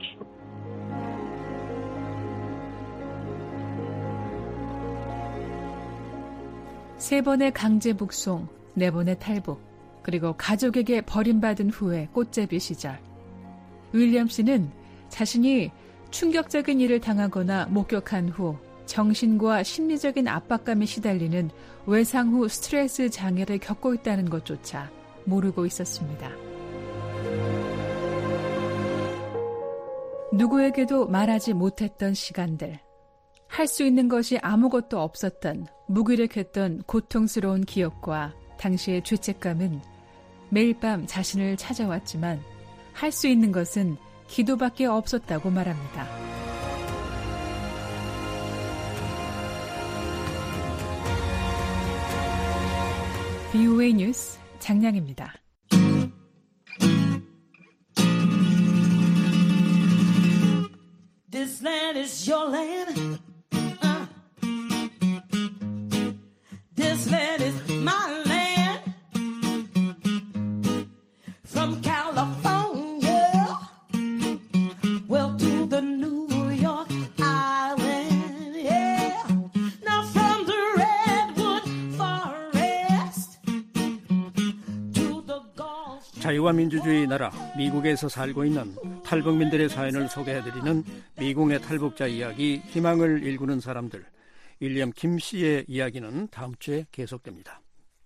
세 번의 강제 북송, 4번의 탈북, 그리고 가족에게 버림받은 후의 꽃제비 시절. 윌리엄스는 자신이 충격적인 일을 당하거나 목격한 후 정신과 심리적인 압박감에 시달리는 외상 후 스트레스 장애를 겪고 있다는 것조차 모르고 있었습니다. 누구에게도 말하지 못했던 시간들. 할 수 있는 것이 아무것도 없었던 무기력했던 고통스러운 기억과 당시의 죄책감은 매일 밤 자신을 찾아왔지만 할 수 있는 것은 기도밖에 없었다고 말합니다. BOA 뉴스 장량입니다. This land is your land. This land is my land. From California, well to the New York Island, yeah. Now from the Redwood Forest to the Gulf. 자유와 민주주의 나라 미국에서 살고 있는 탈북민들의 사연을 소개해드리는 미국의 탈북자 이야기, 희망을 일구는 사람들. 윌리엄 김 씨의 이야기는 다음 주에 계속됩니다.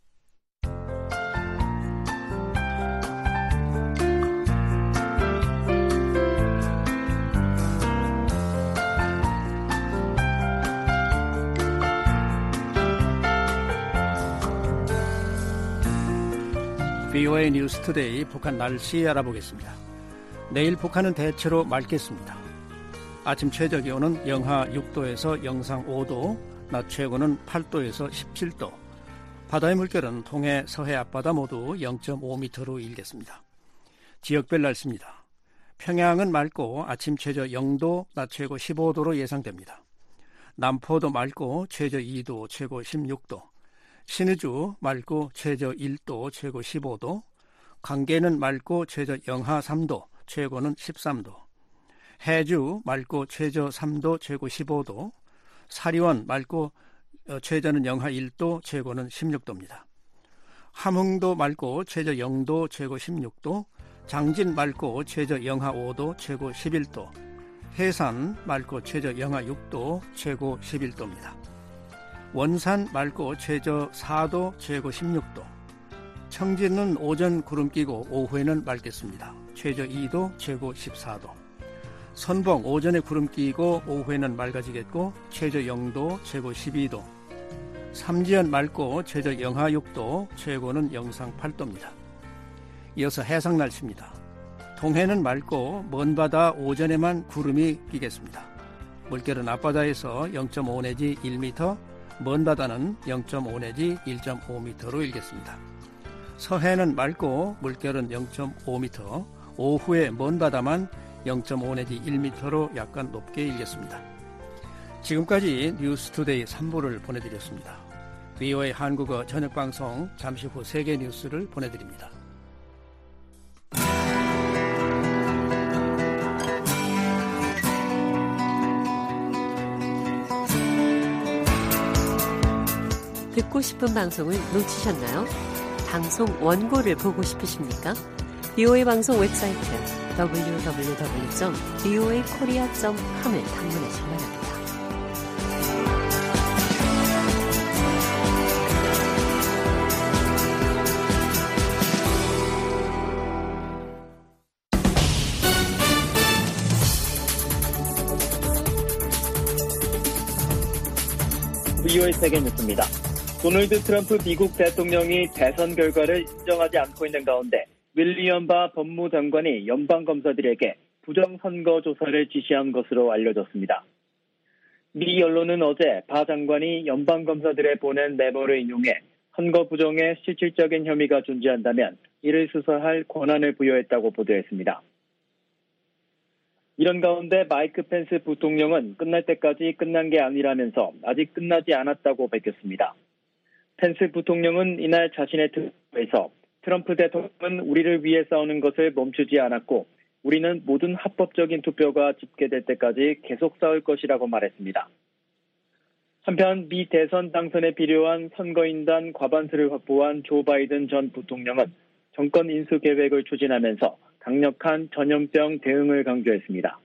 BOA 뉴스 투데이 북한 날씨 알아보겠습니다. 내일 북한은 대체로 맑겠습니다. 아침 최저 기온은 영하 6도에서 영상 5도, 낮 최고는 8도에서 17도. 바다의 물결은 동해, 서해 앞바다 모두 0.5m로 일겠습니다. 지역별 날씨입니다. 평양은 맑고 아침 최저 0도, 낮 최고 15도로 예상됩니다. 남포도 맑고 최저 2도, 최고 16도. 신의주 맑고 최저 1도, 최고 15도. 광계는 맑고 최저 영하 3도, 최고는 13도. 해주 맑고 최저 3도, 최고 15도. 사리원 맑고 최저는 영하 1도, 최고는 16도입니다. 함흥도 맑고 최저 0도, 최고 16도. 장진 맑고 최저 영하 5도, 최고 11도. 해산 맑고 최저 영하 6도, 최고 11도입니다. 원산 맑고 최저 4도, 최고 16도. 청진은 오전 구름 끼고 오후에는 맑겠습니다. 최저 2도, 최고 14도. 선봉 오전에 구름 끼고 오후에는 맑아지겠고 최저 0도, 최고 12도. 삼지연 맑고 최저 영하 6도, 최고는 영상 8도입니다. 이어서 해상 날씨입니다. 동해는 맑고 먼바다 오전에만 구름이 끼겠습니다. 물결은 앞바다에서 0.5 내지 1m, 먼바다는 0.5 내지 1.5m로 일겠습니다. 서해는 맑고 물결은 0.5m, 오후에 먼바다만 0.5 내지 1m로 약간 높게 일겠습니다. 지금까지 뉴스투데이 3부를 보내드렸습니다. BOA 한국어 저녁방송 잠시 후 세계 뉴스를 보내드립니다. 듣고 싶은 방송을 놓치셨나요? 방송 원고를 보고 싶으십니까? BOA 방송 웹사이트 www.boakorea.com을 방문하시기 바랍니다. BOA 세계 뉴스입니다. 도널드 트럼프 미국 대통령이 대선 결과를 인정하지 않고 있는 가운데 윌리엄 바 법무장관이 연방검사들에게 부정선거 조사를 지시한 것으로 알려졌습니다. 미 언론은 어제 바 장관이 연방검사들에 보낸 메모를 인용해 선거 부정에 실질적인 혐의가 존재한다면 이를 수사할 권한을 부여했다고 보도했습니다. 이런 가운데 마이크 펜스 부통령은 끝날 때까지 끝난 게 아니라면서 아직 끝나지 않았다고 밝혔습니다. 펜스 부통령은 이날 자신의 트위터에서 트럼프 대통령은 우리를 위해 싸우는 것을 멈추지 않았고 우리는 모든 합법적인 투표가 집계될 때까지 계속 싸울 것이라고 말했습니다. 한편 미 대선 당선에 필요한 선거인단 과반수를 확보한 조 바이든 전 부통령은 정권 인수 계획을 추진하면서 강력한 전염병 대응을 강조했습니다.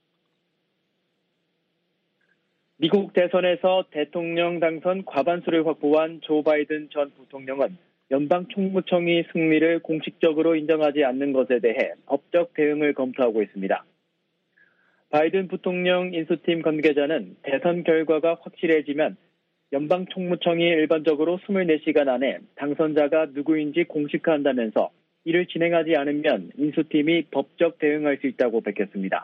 미국 대선에서 대통령 당선 과반수를 확보한 조 바이든 전 부통령은 연방 총무청이 승리를 공식적으로 인정하지 않는 것에 대해 법적 대응을 검토하고 있습니다. 바이든 부통령 인수팀 관계자는 대선 결과가 확실해지면 연방 총무청이 일반적으로 24시간 안에 당선자가 누구인지 공식화한다면서 이를 진행하지 않으면 인수팀이 법적 대응할 수 있다고 밝혔습니다.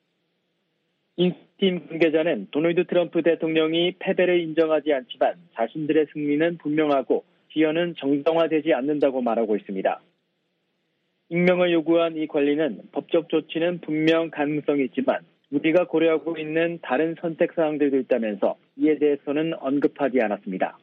인수팀 관계자는 도널드 트럼프 대통령이 패배를 인정하지 않지만 자신들의 승리는 분명하고 지연은 정당화되지 않는다고 말하고 있습니다. 익명을 요구한 이 관리는 법적 조치는 분명 가능성이 있지만 우리가 고려하고 있는 다른 선택사항들도 있다면서 이에 대해서는 언급하지 않았습니다.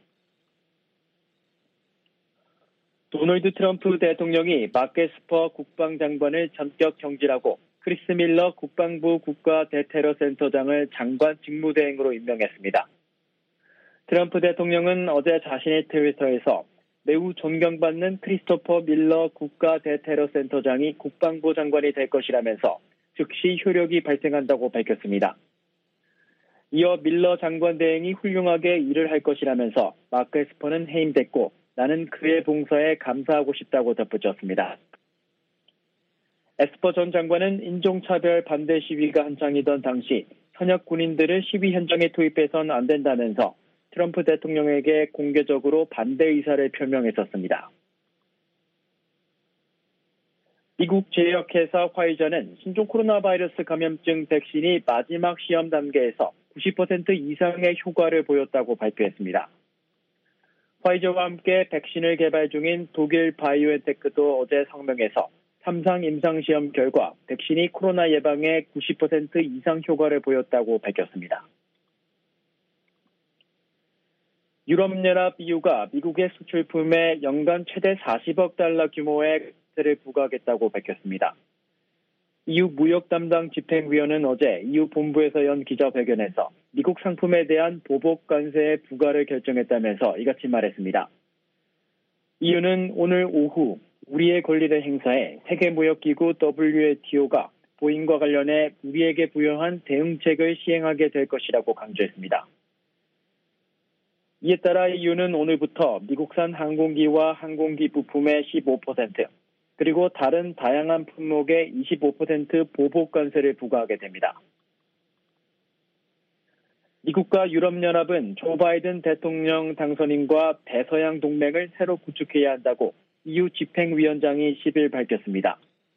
도널드 트럼프 대통령이 마크 에스퍼 국방장관을 전격 경질하고 크리스 밀러 국방부 국가대테러센터장을 장관 직무대행으로 임명했습니다. 트럼프 대통령은 어제 자신의 트위터에서 매우 존경받는 크리스토퍼 밀러 국가대테러센터장이 국방부 장관이 될 것이라면서 즉시 효력이 발생한다고 밝혔습니다. 이어 밀러 장관 대행이 훌륭하게 일을 할 것이라면서 마크 에스퍼는 해임됐고 나는 그의 봉사에 감사하고 싶다고 덧붙였습니다. 에스퍼 전 장관은 인종차별 반대 시위가 한창이던 당시 현역 군인들을 시위 현장에 투입해서는 안 된다면서 트럼프 대통령에게 공개적으로 반대 의사를 표명했었습니다. 미국 제약회사 화이자는 신종 코로나 바이러스 감염증 백신이 마지막 시험 단계에서 90% 이상의 효과를 보였다고 발표했습니다. 화이자와 함께 백신을 개발 중인 독일 바이오엔테크도 어제 성명에서 3상 임상시험 결과 백신이 코로나 예방에 90% 이상 효과를 보였다고 밝혔습니다. 유럽연합 EU가 미국의 수출품에 연간 최대 40억 달러 규모의 관세를 부과하겠다고 밝혔습니다. EU 무역 담당 집행위원은 어제 EU 본부에서 연 기자회견에서 미국 상품에 대한 보복 관세의 부과를 결정했다면서 이같이 말했습니다. EU는 오늘 오후 우리의 권리를 행사해 세계무역기구 WTO가 보잉과 관련해 우리에게 부여한 대응책을 시행하게 될 것이라고 강조했습니다. 이에 따라 EU는 오늘부터 미국산 항공기와 항공기 부품의 15%, 그리고 다른 다양한 품목의 25% 보복 관세를 부과하게 됩니다. 미국과 유럽연합은 조 바이든 대통령 당선인과 대서양 동맹을 새로 구축해야 한다고 EU 집행위원장이 10일 밝혔습니다.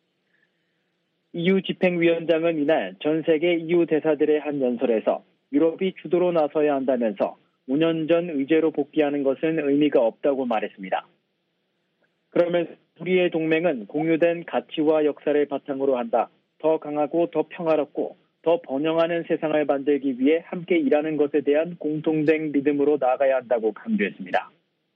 EU 집행위원장은 이날 전 세계 EU 대사들의 한 연설에서 유럽이 주도로 나서야 한다면서 5년 전 의제로 복귀하는 것은 의미가 없다고 말했습니다. 그러면서 우리의 동맹은 공유된 가치와 역사를 바탕으로 한다. 더 강하고 더 평화롭고 더 번영하는 세상을 만들기 위해 함께 일하는 것에 대한 공통된 믿음으로 나아가야 한다고 강조했습니다.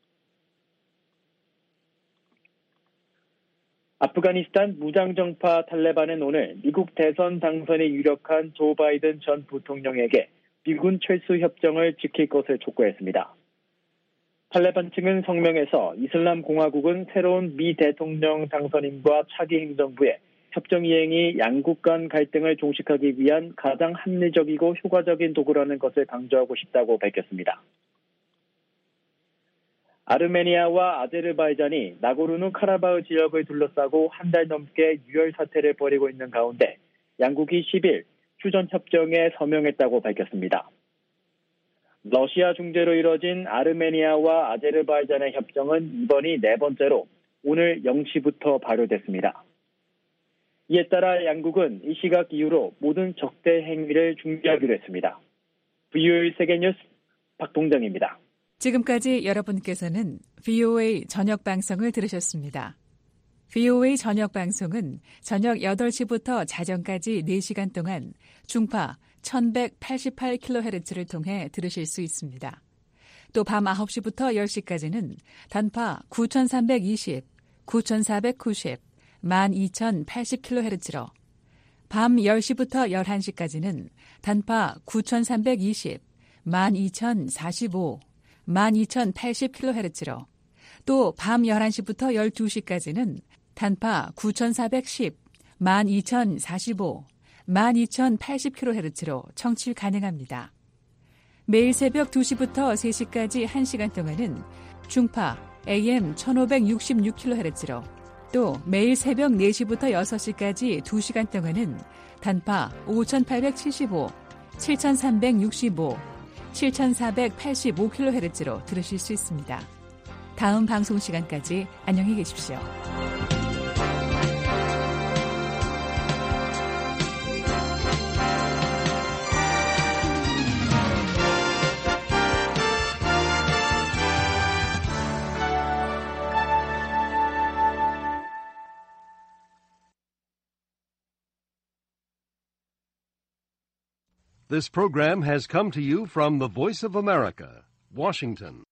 아프가니스탄 무장정파 탈레반은 오늘 미국 대선 당선에 유력한 조 바이든 전 부통령에게 미군 철수 협정을 지킬 것을 촉구했습니다. 탈레반 측은 성명에서 이슬람 공화국은 새로운 미 대통령 당선인과 차기 행정부의 협정 이행이 양국 간 갈등을 종식하기 위한 가장 합리적이고 효과적인 도구라는 것을 강조하고 싶다고 밝혔습니다. 아르메니아와 아제르바이잔이 나고르노 카라바흐 지역을 둘러싸고 한 달 넘게 유혈 사태를 벌이고 있는 가운데 양국이 10일 휴전협정에 서명했다고 밝혔습니다. 러시아 중재로 이뤄진 아르메니아와 아제르바이잔의 협정은 이번이 네 번째로 오늘 0시부터 발효됐습니다. 이에 따라 양국은 이 시각 이후로 모든 적대 행위를 중지하기로 했습니다. VOA 세계뉴스 박동정입니다. 지금까지 여러분께서는 VOA 저녁 방송을 들으셨습니다. VOA 저녁 방송은 저녁 8시부터 자정까지 4시간 동안 중파 1188kHz를 통해 들으실 수 있습니다. 또 밤 9시부터 10시까지는 단파 9320, 9490, 12080kHz로 밤 10시부터 11시까지는 단파 9320, 12045, 12080kHz로 또 밤 11시부터 12시까지는 단파 9410, 12045, 12080kHz로 청취 가능합니다. 매일 새벽 2시부터 3시까지 1시간 동안은 중파 AM 1566kHz로 또 매일 새벽 4시부터 6시까지 2시간 동안은 단파 5875, 7365, 7485kHz로 들으실 수 있습니다. 다음 방송 시간까지 안녕히 계십시오. This program has come to you from the Voice of America, Washington.